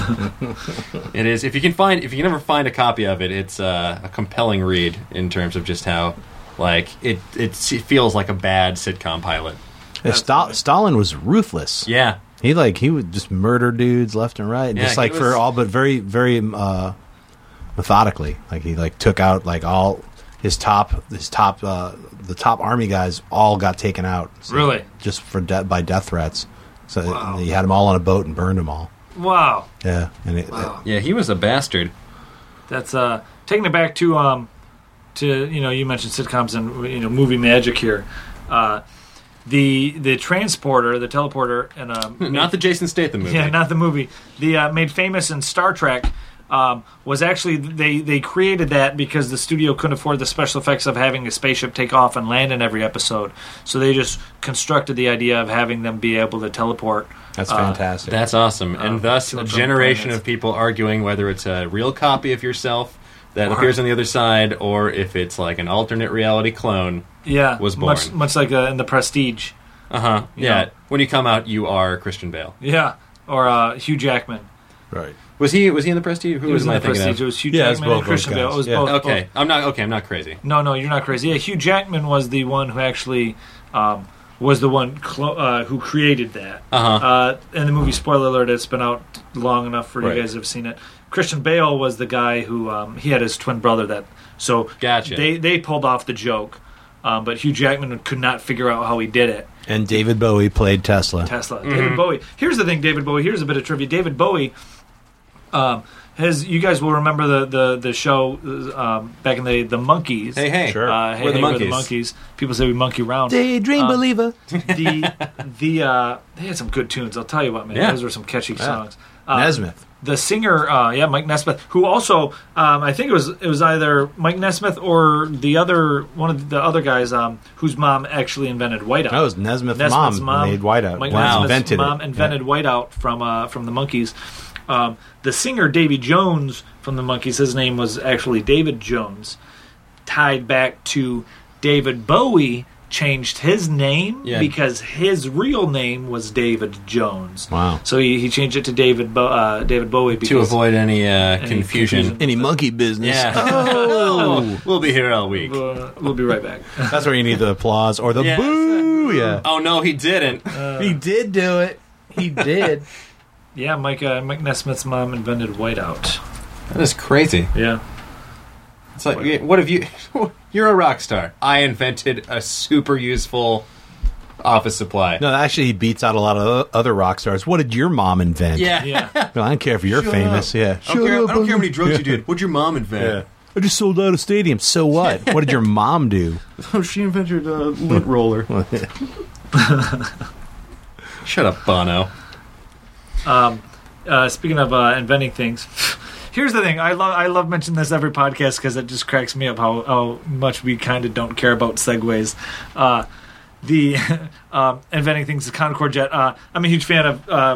It is, if you can find, if you can ever find a copy of it, it's uh, a compelling read in terms of just how, like, it, it feels like a bad sitcom pilot. Yeah, Sta- Stalin was ruthless. Yeah. He like he would just murder dudes left and right, Yeah, just like he for was- all, but very very uh, methodically. Like he like took out like all his top his top uh, the top army guys all got taken out. So Really? just for de- by death threats. So Wow. he had them all on a boat and burned them all. Wow. Yeah, and it, Wow. Yeah, he was a bastard. That's uh, taking it back to um, to you know, you mentioned sitcoms and you know movie magic here. Uh, the the transporter, the teleporter, and um, Not the Jason Statham movie. yeah, not the movie. The uh, made famous in Star Trek um, was actually they they created that because the studio couldn't afford the special effects of having a spaceship take off and land in every episode. So they just constructed the idea of having them be able to teleport. that's uh, fantastic. That's awesome. Uh, And thus, to a and from generation planets. of people arguing whether it's a real copy of yourself that appears on the other side, or if it's like an alternate reality clone. Yeah, was born. much much like uh, in the Prestige. Uh huh. Yeah. know. When you come out, you are Christian Bale. Yeah, or uh, Hugh Jackman. Right. Was he? Was he in the Prestige? Who He was in I the thinking Prestige. of? It was Hugh Yeah, it was Jackman and both Christian those Bale. guys. It was Yeah. both. Okay, both. I'm not. Okay, I'm not crazy. No, no, you're not crazy. Yeah, Hugh Jackman was the one who actually um, was the one clo- uh, who created that. Uh-huh. Uh, in the movie, spoiler alert, it's been out long enough for Right. you guys to have seen it. Christian Bale was the guy who um, he had his twin brother that. So Gotcha. they they pulled off the joke, um, but Hugh Jackman could not figure out how he did it. And David Bowie played Tesla. Tesla. Mm-hmm. David Bowie. Here's the thing, David Bowie. Here's a bit of trivia. David Bowie, um, has you guys will remember the the the show um, back in the the Monkees. Hey, hey. Sure. Uh, hey, We're the hey, Monkees. Monkees. People say we monkey around. Daydream Um, believer. the the uh, they had some good tunes. I'll tell you what, man. Yeah. Those were some catchy songs. Uh, Nesmith. The singer, uh, yeah, Mike Nesmith, who also, um, I think it was it was either Mike Nesmith or the other one of the other guys, um, whose mom actually invented Whiteout. That was Nesmith's, Nesmith's mom, made Whiteout. Mike Wow. Nesmith's Invented mom it. invented Whiteout from uh, from the Monkees. Um, the singer Davy Jones from the Monkees, his name was actually David Jones, tied back to David Bowie. Changed his name Yeah. because his real name was David Jones. Wow. So he, he changed it to David Bo- uh, David Bowie because, To avoid any, uh, confusion. confusion. Any monkey business. Yeah. Oh. We'll be here all week. Uh, we'll be right back. That's where you need the applause or the Yeah. boo. Yeah. Oh no, he didn't. He did do it. He did. Yeah, Mike uh, Mike Nesmith's mom invented Whiteout. That is crazy. Yeah. It's like, what have you? You're a rock star. I invented a super useful office supply. No, actually, he beats out a lot of other rock stars. What did your mom invent? Yeah. Yeah. Well, I don't care if you're Shut famous. up. Yeah. I don't, care, I don't care how many drugs Yeah. you did. What'd your mom invent? Yeah. I just sold out a stadium. So what? What did your mom do? Oh, she invented a lint roller. Shut up, Bono. Um, uh, speaking of uh, inventing things, here's the thing. I love I love mentioning this every podcast because it just cracks me up how, how much we kind of don't care about segues. Uh, the um, inventing things, the Concorde jet. Uh, I'm a huge fan of uh,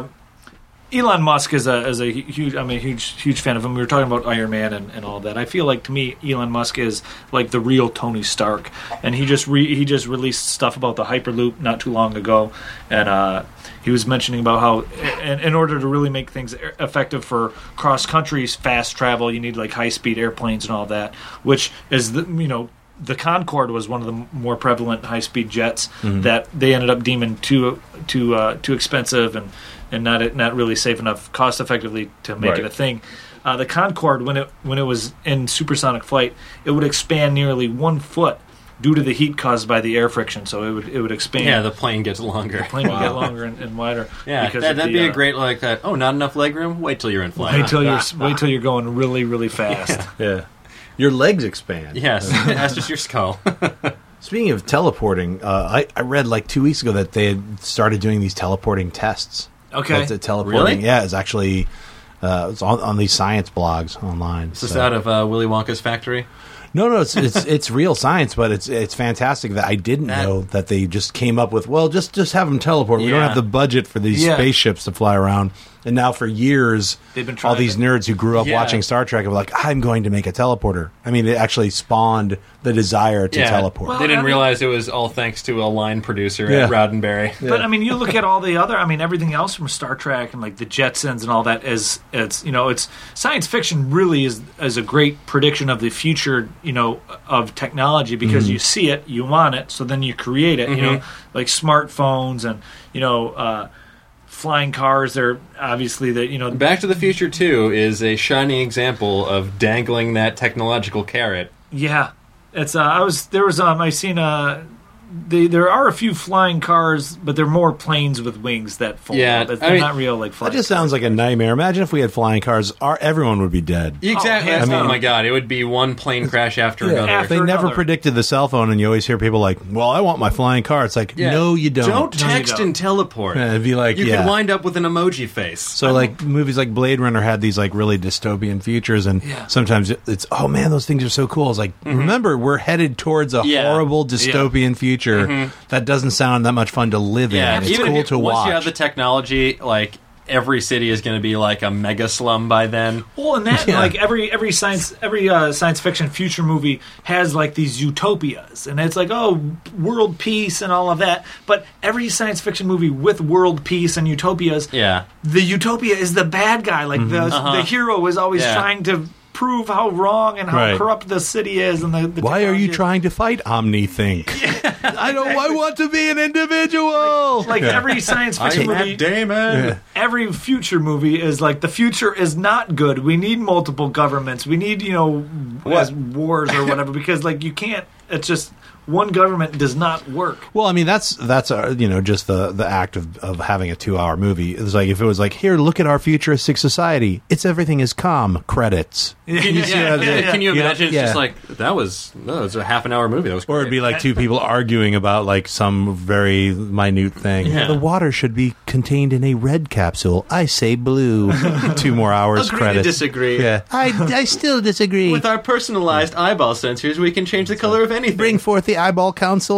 Elon Musk. Is a is a huge. I'm a huge huge fan of him. We were talking about Iron Man and, and all that. I feel like to me, Elon Musk is like the real Tony Stark, and he just re, he just released stuff about the Hyperloop not too long ago, and uh, he was mentioning about how in, in order to really make things effective for cross countries, fast travel, you need like high speed airplanes and all that, which is the you know. The Concorde was one of the more prevalent high-speed jets mm-hmm. that they ended up deeming too too uh, too expensive and, and not not really safe enough, cost-effectively to make right. it a thing. Uh, the Concorde, when it when it was in supersonic flight, it would expand nearly one foot due to the heat caused by the air friction. So it would it would expand. Yeah, the plane gets longer. The plane would get longer and, and wider. Yeah, because that, of that'd the, be a uh, great like that. Oh, not enough leg room. Wait till you're in flight. Wait till you're wait till you're going really really fast. Yeah. Your legs expand. Yes, that's just your skull. Speaking of teleporting, uh, I, I read like two weeks ago that they had started doing these teleporting tests. Okay. That's a teleporting. Really? Yeah, it's actually uh, it's on, on these science blogs online. Is this so. out of uh, Willy Wonka's factory? No, no, it's it's it's real science, but it's it's fantastic that I didn't That- know that they just came up with. Well, just just have them teleport. We don't Yeah. have the budget for these Yeah. spaceships to fly around. And now for years, They've been all trying these to- nerds who grew up Yeah. watching Star Trek are like, I'm going to make a teleporter. I mean, it actually spawned the desire to teleport. Well, they didn't I mean- realize it was all thanks to a line producer Yeah. at Roddenberry. But I mean, you look at all the other. I mean, everything else from Star Trek and like the Jetsons and all that is it's you know it's science fiction really is is a great prediction of the future you know of technology because Mm-hmm. you see it, you want it, so then you create it. You know, like smartphones and you know uh, flying cars. They're obviously that you know Back to the Future two is a shining example of dangling that technological carrot. yeah. It's uh, I was there was um I seen uh. They, there are a few flying cars, but they're more planes with wings that fold Yeah, up. They're I mean, not real like That flying. just sounds like a nightmare. Imagine if we had flying cars. Our, everyone would be dead. Exactly. hands Oh, down. my god, it would be one plane crash after another. After They never another. predicted the cell phone, and you always hear people like, "Well, I want my flying car." It's like, Yeah. no, you don't. Don't No, you text don't. and teleport. Yeah, it'd be like, you yeah. could wind up with an emoji face. So, like movies like Blade Runner had these like really dystopian futures, and Yeah. sometimes it's, oh man, those things are so cool. It's like, remember, we're headed towards a Yeah. horrible dystopian future that doesn't sound that much fun to live Yeah, in. It's even cool if you, to once watch. you have the technology, like every city is going to be like a mega slum by then. Well, and that Yeah. like every every science every uh, science fiction future movie has like these utopias, and it's like oh world peace and all of that. But every science fiction movie with world peace and utopias, Yeah. the utopia is the bad guy. Like the Uh-huh. the hero is always Yeah. trying to prove how wrong and how Right. corrupt the city is. And the, the Why are you technology is. trying to fight Omni-Think? I don't. I want to be an individual. Like Yeah. every science fiction movie, Damon. every future movie is like the future is not good. We need multiple governments. We need you know as wars or whatever because like you can't. It's just one government does not work. Well, I mean, that's that's uh, you know just the the act of, of having a two hour movie. It's like if it was like here, look at our futuristic society. It's everything is calm. Credits. Can you, You see yeah, what I'm yeah, saying? can you You know, imagine? It's yeah. just like that was no, it was a half an hour movie. That was Or it'd be great. like two people arguing about like some very minute thing. Yeah. The water should be contained in a red capsule. I say blue. Two more hours. Agree to credits. disagree. Yeah, I, I still disagree. With our personalized eyeball sensors, we can change the color of anything. Bring forth the eyeball council.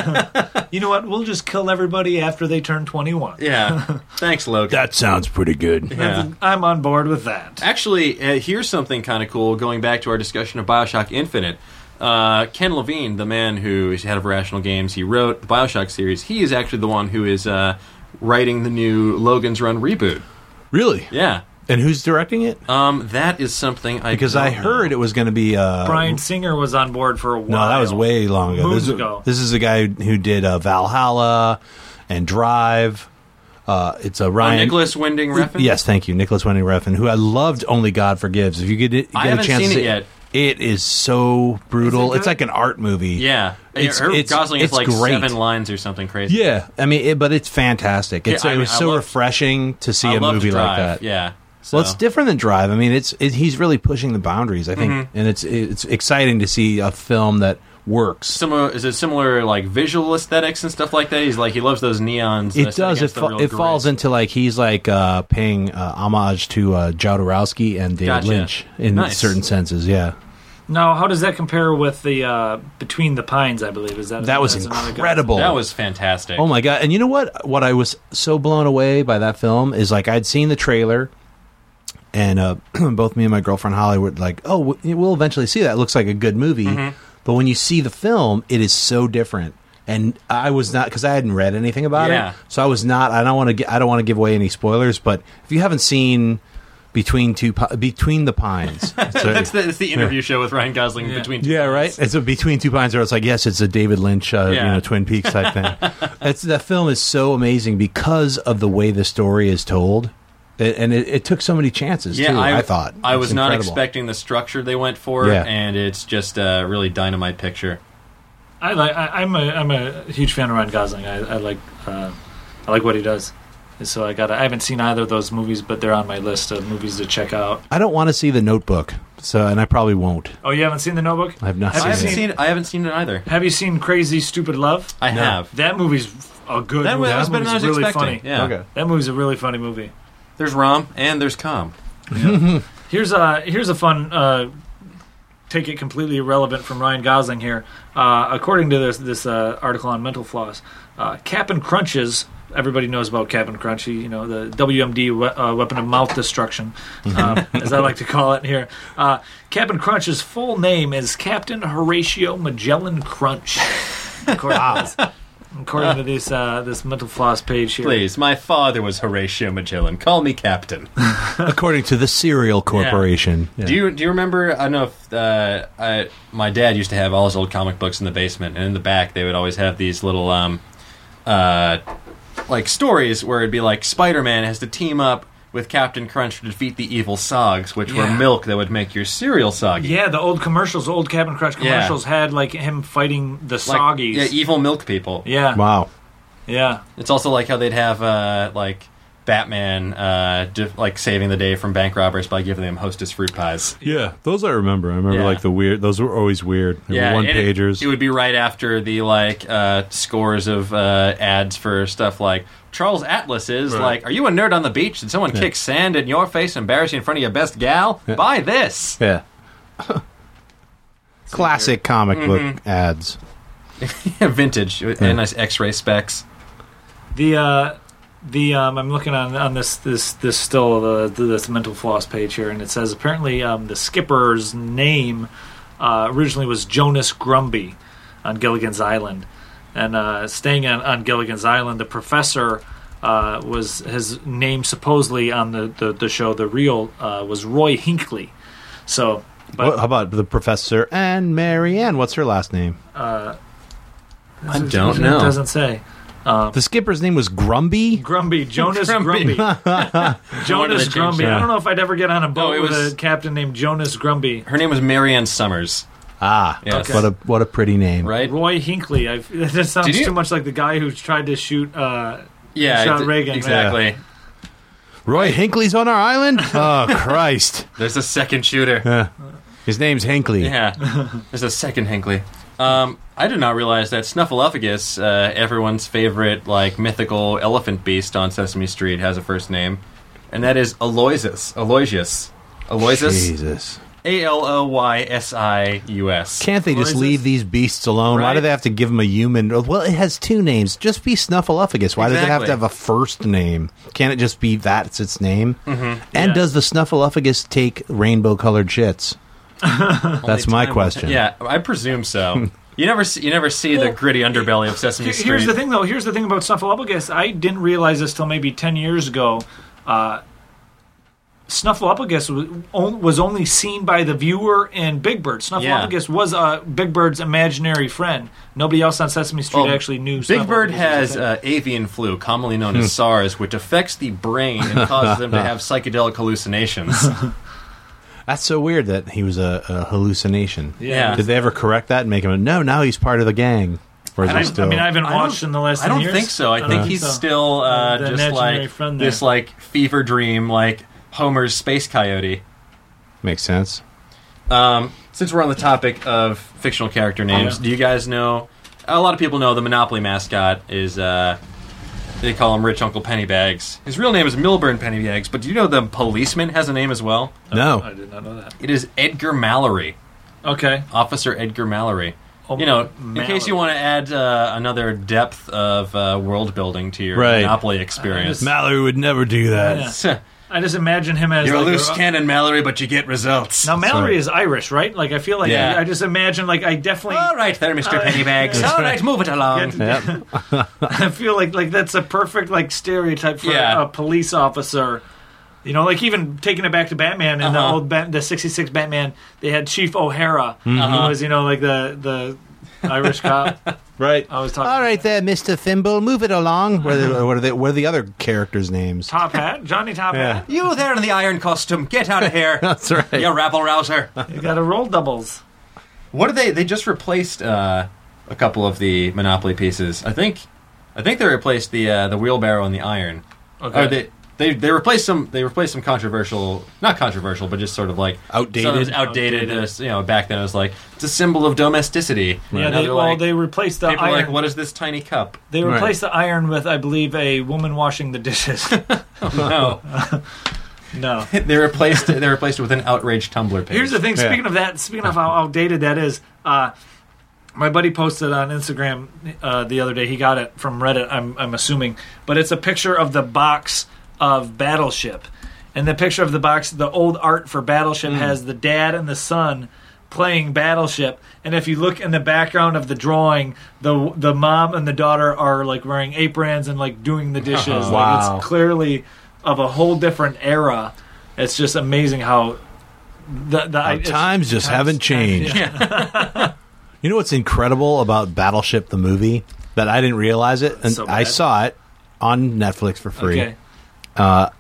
You know what? We'll just kill everybody after they turn twenty-one. Yeah. Thanks, Logan. That sounds pretty good. Yeah. I'm on board with that. Actually, uh, here's something kind of cool. Going back to our discussion of Bioshock Infinite, uh, Ken Levine, the man who is head of Irrational Games, he wrote the Bioshock series. He is actually the one who is uh, writing the new Logan's Run reboot. Really? Yeah. And who's directing it? Um, that is something I Because don't I heard know. it was going to be uh, Brian Singer was on board for a while. No, that was way long ago. Moons This, ago. this is a guy who did uh, Valhalla and Drive. Uh, it's a Oh, Ryan Nicholas Winding Refn? Yes, thank you, Nicholas Winding Refn, who I loved. Only God Forgives. If you get, it, get I a haven't chance seen to it see yet. it is so brutal. Is it It's good? like an art movie. Yeah. It's- Herb it's- Gosling it's has like great. seven lines or something crazy. Yeah, I mean, it, but it's fantastic. It's, Yeah, I it was mean, I so loved- refreshing to see I a loved movie Drive, like that. Yeah. So. Well, it's different than Drive. I mean, it's it, he's really pushing the boundaries. I think, Mm-hmm. and it's it's exciting to see a film that works. Similar, is it similar like visual aesthetics and stuff like that? He's like he loves those neons. uh, It set does. It, against the fa- real it falls grit. into like he's like uh, paying uh, homage to uh, Jodorowsky and David Gotcha. Lynch in Nice. certain senses. Yeah, Now, how does that compare with the uh, Between the Pines? I believe is that that was that's another guy? incredible. That was fantastic. Oh my god! And you know what? What I was so blown away by that film is like I'd seen the trailer, and uh, both me and my girlfriend Holly were like, "Oh, w- we'll eventually see that. It looks like a good movie." Mm-hmm. But when you see the film, it is so different. And I was not because I hadn't read anything about Yeah. it, so I was not. I don't want to. I don't want to give away any spoilers. But if you haven't seen Between Two Pi- Between the Pines, it's a- That's the, it's the interview show with Ryan Gosling between. Two yeah, Pines. right. It's a Between Two Pines where it's like, yes, it's a David Lynch, uh, Yeah. you know, Twin Peaks type thing. It's that film is so amazing because of the way the story is told, it, and it, it took so many chances. Yeah, too, I, I, thought I It's was not incredible. expecting the structure they went for, Yeah. and it's just a really dynamite picture. I like. I, I'm a. I'm a huge fan of Ryan Gosling. I, I like. Uh, I like what he does. And so I got. I haven't seen either of those movies, but they're on my list of movies to check out. I don't want to see The Notebook, so and I probably won't. Oh, you haven't seen The Notebook? I have not Have I seen haven't it. seen. I haven't seen it either. Have you seen Crazy Stupid Love? I No. have. That movie's a good. That movie. was better than I was movie's really expecting. funny. Yeah. Okay. That movie's a really funny movie. There's Rom and there's Com. Here's a here's a fun. Uh, take it completely irrelevant from Ryan Gosling here. Uh, according to this this uh, article on Mental Floss, uh, Cap'n Crunches. Everybody knows about Cap'n Crunchy, you know, the W M D we- uh, weapon of mouth destruction, um, as I like to call it here. Uh, Cap'n Crunch's full name is Captain Horatio Magellan Crunch. According, to, this, according to this uh, this Mental Floss page here. Please, my father was Horatio Magellan. Call me Captain. According to the Serial Corporation. Yeah. Do you do you remember? I don't know if uh, I, my dad used to have all his old comic books in the basement, and in the back they would always have these little um, uh, like stories where it'd be like Spider-Man has to team up with Captain Crunch to defeat the evil Sogs, which were Yeah. milk that would make your cereal soggy. Yeah, the old commercials, old Cap'n Crunch Yeah. commercials had like him fighting the like, Soggies. yeah, evil milk people. yeah, Wow. yeah. It's also like how they'd have uh, like Batman uh, di- like saving the day from bank robbers by giving them Hostess fruit pies. Yeah, those I remember. I remember Yeah. like the weird. Those were always weird. They were Yeah, one and it- pagers. It, would be right after the like uh, scores of uh, ads for stuff like Charles Atlas is Right. like, "Are you a nerd on the beach? Did someone kick sand in your face and embarrass you in front of your best gal? Buy this." Yeah. Classic comic Mm-hmm. book ads. Vintage, and nice X-ray specs. The uh, The um, I'm looking on on this this this still uh, this mental floss page here, and it says apparently um, the skipper's name uh, originally was Jonas Grumby on Gilligan's Island, and uh, staying on, on Gilligan's Island, the professor uh, was his name supposedly on the, the, the show. The real uh, was Roy Hinckley. So, but What, how about the professor and Marianne? What's her last name? I don't it know. doesn't say. The skipper's name was Grumby. Grumby, Jonas Grumby. Grumby. Jonas they changed Grumby. that. I don't know if I'd ever get on a boat No, it with was- a captain named Jonas Grumby. Her name was Marianne Summers, Ah, Yes. what a what a pretty name. right? Roy Hinckley. I, that sounds Did you- too much like the guy who tried to shoot uh, Yeah, shot it- Reagan. exactly. Roy Hinckley's on our island. Oh Christ! There's a second shooter. Uh, his name's Hinckley. Yeah, there's a second Hinckley. Um, I did not realize that Snuffleupagus, uh, everyone's favorite like mythical elephant beast on Sesame Street, has a first name, and that is Aloysius. Aloysius. Aloysius. Jesus. A L O Y S I U S. Can't they just Aloysius? leave these beasts alone? Why Right? do they have to give them a human? Well, it has two names. Just be Snuffleupagus. Why does it have Exactly. to have a first name? Can't it just be that's its name? Mm-hmm. And Yeah. does the Snuffleupagus take rainbow-colored shits? That's my Time- question. Yeah, I presume so. You never see, you never see the Well, gritty underbelly of Sesame Here- Street. Here's the thing, though. Here's the thing about Snuffleupagus. I didn't realize this till maybe ten years ago. Uh, Snuffleupagus was, on- was only seen by the viewer in Big Bird. Snuffleupagus was uh, Big Bird's imaginary friend. Nobody else on Sesame Street Well, actually knew. Big Bird Snuffleupagus was a has thing. uh, avian flu, commonly known as SARS, which affects the brain and causes them to have psychedelic hallucinations. That's so weird that he was a, a hallucination. Yeah. Did they ever correct that and make him a, no, now he's part of the gang? Or is I, he still... I mean, I haven't I don't- watched in the last I don't ten years. think so. I, don't think he's so. still uh, The just imaginary like friend there. this, like fever dream, like Homer's space coyote. Makes sense. Um, since we're on the topic of fictional character names, yeah. do you guys know? A lot of people know the Monopoly mascot is. Uh, they call him Rich Uncle Pennybags. His real name is Milburn Pennybags, but do you know the policeman has a name as well? No. I did not know that. It is Edgar Mallory, Okay. Officer Edgar Mallory. Oh, You know, Mallory. in case you want to add uh, another depth of uh, world building to your Right. Monopoly experience. Mallory would never do that. Yeah. I just imagine him as You're like a loose a- cannon, Mallory, but you get results. Now Mallory Sorry. is Irish, right? Like I feel like Yeah. I, I just imagine like I definitely All right there, Mister Uh, Pennybags. that's All right, move it along. Get- Yep. I feel like like that's a perfect like stereotype for Yeah. a police officer. You know, like even taking it back to Batman in the Uh-huh. old Bat- the sixty-six Batman, they had Chief O'Hara, who Uh-huh. was you know like the the Irish cop. Right. I was talking. All right there, Mister Thimble. Move it along. What are the, what are the, what are the other characters' names? Top Hat, Johnny Top Yeah. Hat. You there in the iron costume, get out of here. That's right. You rabble rouser. You got to roll doubles. What did they? They just replaced uh, a couple of the Monopoly pieces. I think. I think they replaced the uh, the wheelbarrow and the iron. Okay. Or they, they they replaced some. They replaced some controversial, not controversial, but just sort of like Outdated? some of those outdated. Outdated. Uh, you know, back then it was like it's a symbol of domesticity. Yeah, Now they, they're well, like, they replaced the people are iron. like, what is this tiny cup? They Right. replaced the iron with, I believe, a woman washing the dishes. No, No. they replaced it. They replaced it with an outraged Tumblr page. Here's the thing. Yeah. Speaking of that, speaking of how outdated that is, uh, my buddy posted on Instagram uh, the other day. He got it from Reddit, I'm, I'm assuming, but it's a picture of the box of Battleship, and the picture of the box, the old art for Battleship, has the dad and the son playing Battleship, and if you look in the background of the drawing, the the mom and the daughter are like wearing aprons and like doing the dishes. Like, Wow. it's clearly of a whole different era. It's just amazing how the, the How it's- times just times- haven't changed. You know what's incredible about Battleship the movie that I didn't realize it, and So I bad. saw it on Netflix for free. Okay. I,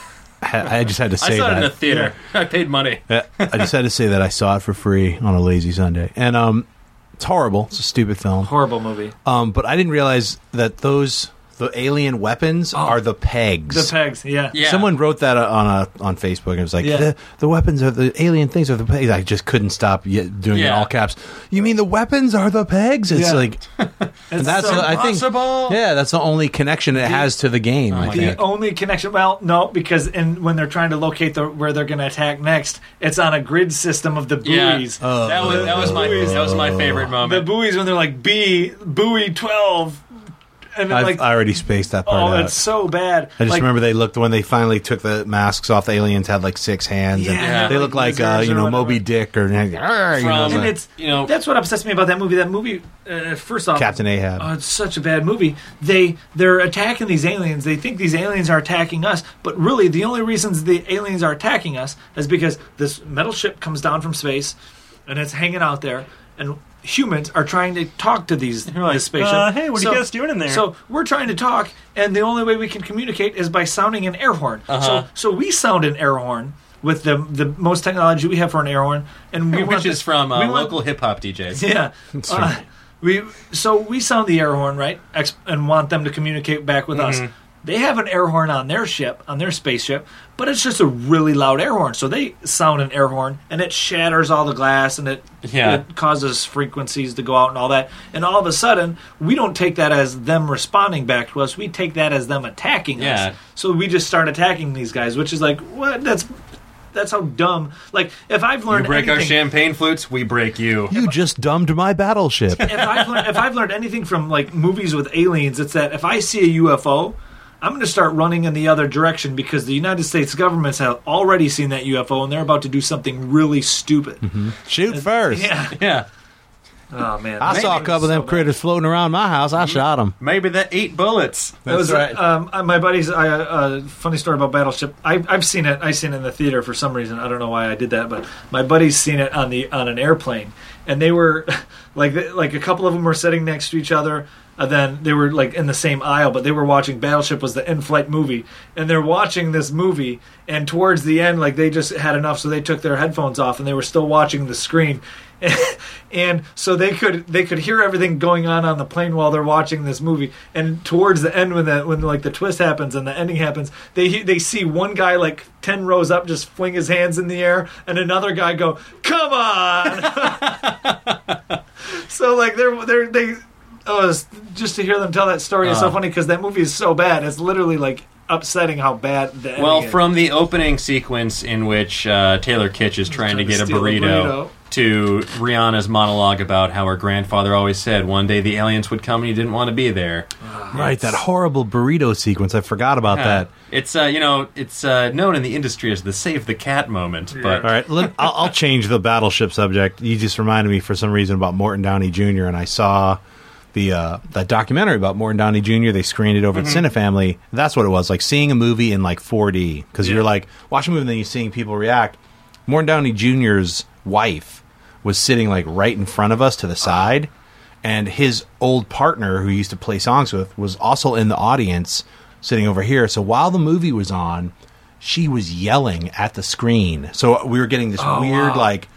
I just had to I say saw it in a that. theater. I paid money. Yeah, I just had to say that I saw it for free on a lazy Sunday, and um, it's horrible. It's a stupid film. Horrible movie. Um, but I didn't realize that those the alien weapons are the pegs. The pegs, yeah. Yeah. Someone wrote that on a on Facebook. And it was like Yeah. the, the weapons are the alien things are the pegs. I just couldn't stop yet doing it in Yeah. all caps. You mean the weapons are the pegs? It's Yeah. like It's that's so the, I think impossible. yeah, that's the only connection it has to the game. I my think. the only connection. Well, no, because in when they're trying to locate the where they're going to attack next, it's on a grid system of the Yeah. buoys. Oh. that was that was my that was my favorite The moment. buoys when they're like B buoy twelve and I've like, I already spaced that part oh, out. it's so bad. I just like, remember they looked when they finally took the masks off. The aliens had like six hands, Yeah, and they like look like uh, lizards you or know whatever. Moby Dick or you know, From- and the- it's you know- that's what upsets me about that movie. That movie, uh, first off, Captain Ahab. Oh, it's such a bad movie. They they're attacking these aliens. They think these aliens are attacking us, but really the only reasons the aliens are attacking us is because this metal ship comes down from space, and it's hanging out there, and humans are trying to talk to these You're like, this spaceship. uh, hey, what are So- you guys doing in there? So we're trying to talk, and the only way we can communicate is by sounding an air horn. So so we sound an air horn with the the most technology we have for an air horn, and we Which want is the- from uh, we want- local hip hop D Js. yeah. That's Uh, right. we so we sound the air horn, right? Ex- and want them to communicate back with us. They have an air horn on their ship, on their spaceship, but it's just a really loud air horn. So they sound an air horn, and it shatters all the glass, and it, Yeah. it causes frequencies to go out and all that. And all of a sudden, we don't take that as them responding back to us. We take that as them attacking Yeah. us. So we just start attacking these guys, which is like, what? That's that's how dumb. Like, if I've You learned break our anything, champagne flutes, we break you. You just dumbed my battleship. if I've learned, if I've learned anything from like movies with aliens, it's that if I see a U F O, I'm going to start running in the other direction because the United States governments have already seen that U F O and they're about to do something really stupid. Shoot first. Yeah. Yeah. Oh man. I saw a couple of them critters floating around my house. I shot them. Maybe that eight bullets. That was um, uh, my buddy's. I, uh, funny story about Battleship. I, I've seen it. I've seen it in the theater for some reason. I don't know why I did that, but my buddy's seen it on the on an airplane, and they were like like a couple of them were sitting next to each other. And then they were like in the same aisle, but they were watching Battleship was the in-flight movie, and they're watching this movie. And towards the end, like they just had enough, so they took their headphones off, and they were still watching the screen. And so they could they could hear everything going on on the plane while they're watching this movie. And towards the end, when that when like the twist happens and the ending happens, they he- they see one guy like ten rows up just fling his hands in the air, and another guy go, "Come on!" So like they're they're they. Oh, it's- just to hear them tell that story is so Uh. funny because that movie is so bad. It's literally like upsetting how bad the ending Well, is. from the opening sequence in which uh, Taylor Kitsch is trying to trying to get a steal a burrito, burrito. to Rihanna's monologue about how her grandfather always said one day the aliens would come and he didn't want to be there. Right, that horrible burrito sequence. I forgot about that. It's uh, you know it's uh, known in the industry as the save the cat moment, but All right, let, I'll, I'll change the battleship subject. You just reminded me for some reason about Morton Downey Junior, and I saw the uh, that documentary about Morton Downey Junior They screened it over Mm-hmm. at Cinefamily. That's what it was, like seeing a movie in like four D. Because you're like watching a movie and then you're seeing people react. Morton Downey Junior's wife was sitting like right in front of us to the side, and his old partner who he used to play songs with was also in the audience sitting over here. So while the movie was on, she was yelling at the screen. So we were getting this weird like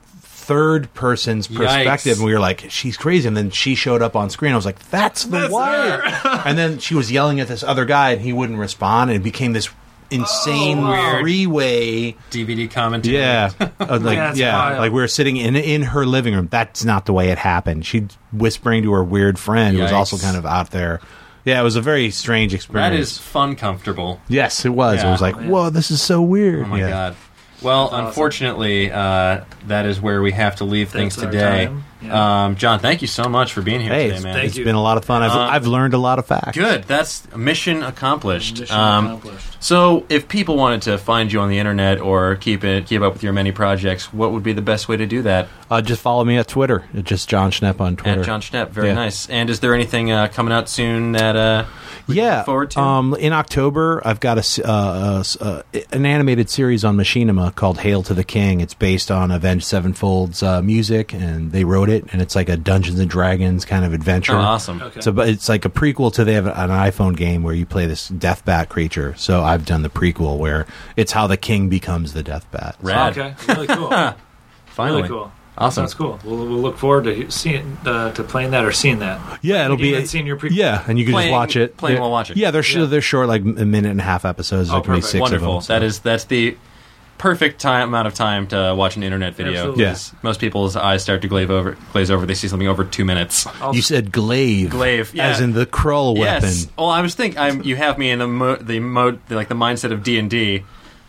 third person's perspective, Yikes. and we were like, she's crazy. And then she showed up on screen. I was like, that's the wife. And then she was yelling at this other guy, and he wouldn't respond, and it became this insane wow. three-way. D V D commentary. Yeah, uh, like That's yeah, wild. like we were sitting in in her living room. That's not the way it happened. She whispering to her weird friend who was also Yikes. kind of out there. Yeah, it was a very strange experience. That is fun, comfortable. yes, it was. It Yeah. was like, whoa, this is so weird. Oh my Yeah. god. Well, awesome. unfortunately, uh, that is where we have to leave things That's our today. time. Yeah. Um, John, thank you so much for being here Hey, today, it's, man. Thank it's you. been a lot of fun. I've Um, I've learned a lot of facts. Good. That's mission accomplished. Mission Um, accomplished. So, if people wanted to find you on the internet or keep it keep up with your many projects, what would be the best way to do that? Uh, just follow me at Twitter. It's just John Schnepp on Twitter. At John Schnepp. Very Yeah. nice. And is there anything uh, coming out soon that uh, we can yeah, look forward to? Um, in October, I've got a, s- uh, a s- uh, an animated series on Machinima called "Hail to the King." It's based on Avenged Sevenfold's uh, music, and they wrote it, and it's like a Dungeons and Dragons kind of adventure. oh, awesome. Okay. So, but it's like a prequel to they have an iPhone game where you play this Death Bat creature. So I've done the prequel where it's how the king becomes the Death Bat. Rad. Okay, really cool. Finally. Really cool. Awesome. That's cool. We'll, we'll look forward to seeing uh, to playing that or seeing that. Yeah, it'll You be haven't seen your prequel? Yeah, and you can Playing- just watch it. playing They're- while watching. Yeah, they're sh- Yeah. they're short, like a minute and a half episodes. Oh, There can be perfect. six Wonderful. of them. That is that's the perfect time amount of time to watch an internet video. Absolutely. Yeah. Most people's eyes start to glaze over. Glaze over. They see something over two minutes. I'll- You said glaive, Glaive, yeah. as in the Krull weapon. Yes. Well, I was thinking. I'm. You have me in the mo- the mode, the, like the mindset of D and D.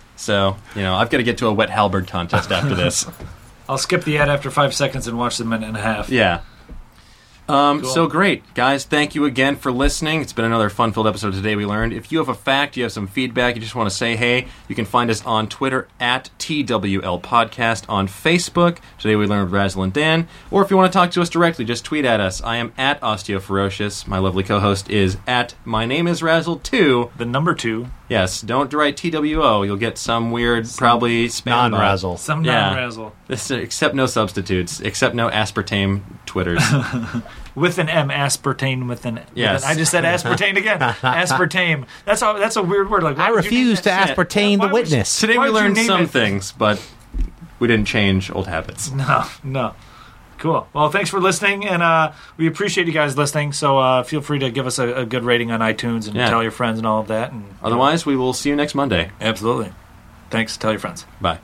So you know, I've got to get to a wet halberd contest after this. I'll skip the ad after five seconds and watch the minute and a half. Yeah. Um, Cool. So great. Guys, thank you again for listening. It's been another fun-filled episode of Today We Learned. If you have a fact, you have some feedback, you just want to say hey, you can find us on Twitter at T W L Podcast, on Facebook, Today We Learned with Razzle and Dan, or if you want to talk to us directly, just tweet at us. I am at OsteoFerocious. My lovely co-host is at My Name is Razzle two. The number two, Yes, don't write T W O. You'll get some weird, probably spam bot. Non-razzle. some Yeah. non-razzle. This, except no substitutes, except no aspartame Twitters. With an M, aspartame with an. Yes. With an, I just said aspartame again. Aspartame. That's a, that's a weird word. Like, why I would you name refuse to that? aspartame Why the would you- witness. Today Why we would you learned name some it? things, but we didn't change old habits. No, no. Cool. Well, thanks for listening, and uh, we appreciate you guys listening. So uh, feel free to give us a, a good rating on iTunes and Yeah. tell your friends and all of that. And Otherwise, we will see you next Monday. absolutely. Thanks. Tell your friends. Bye.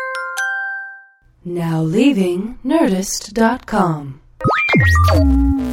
Now leaving Nerdist dot com.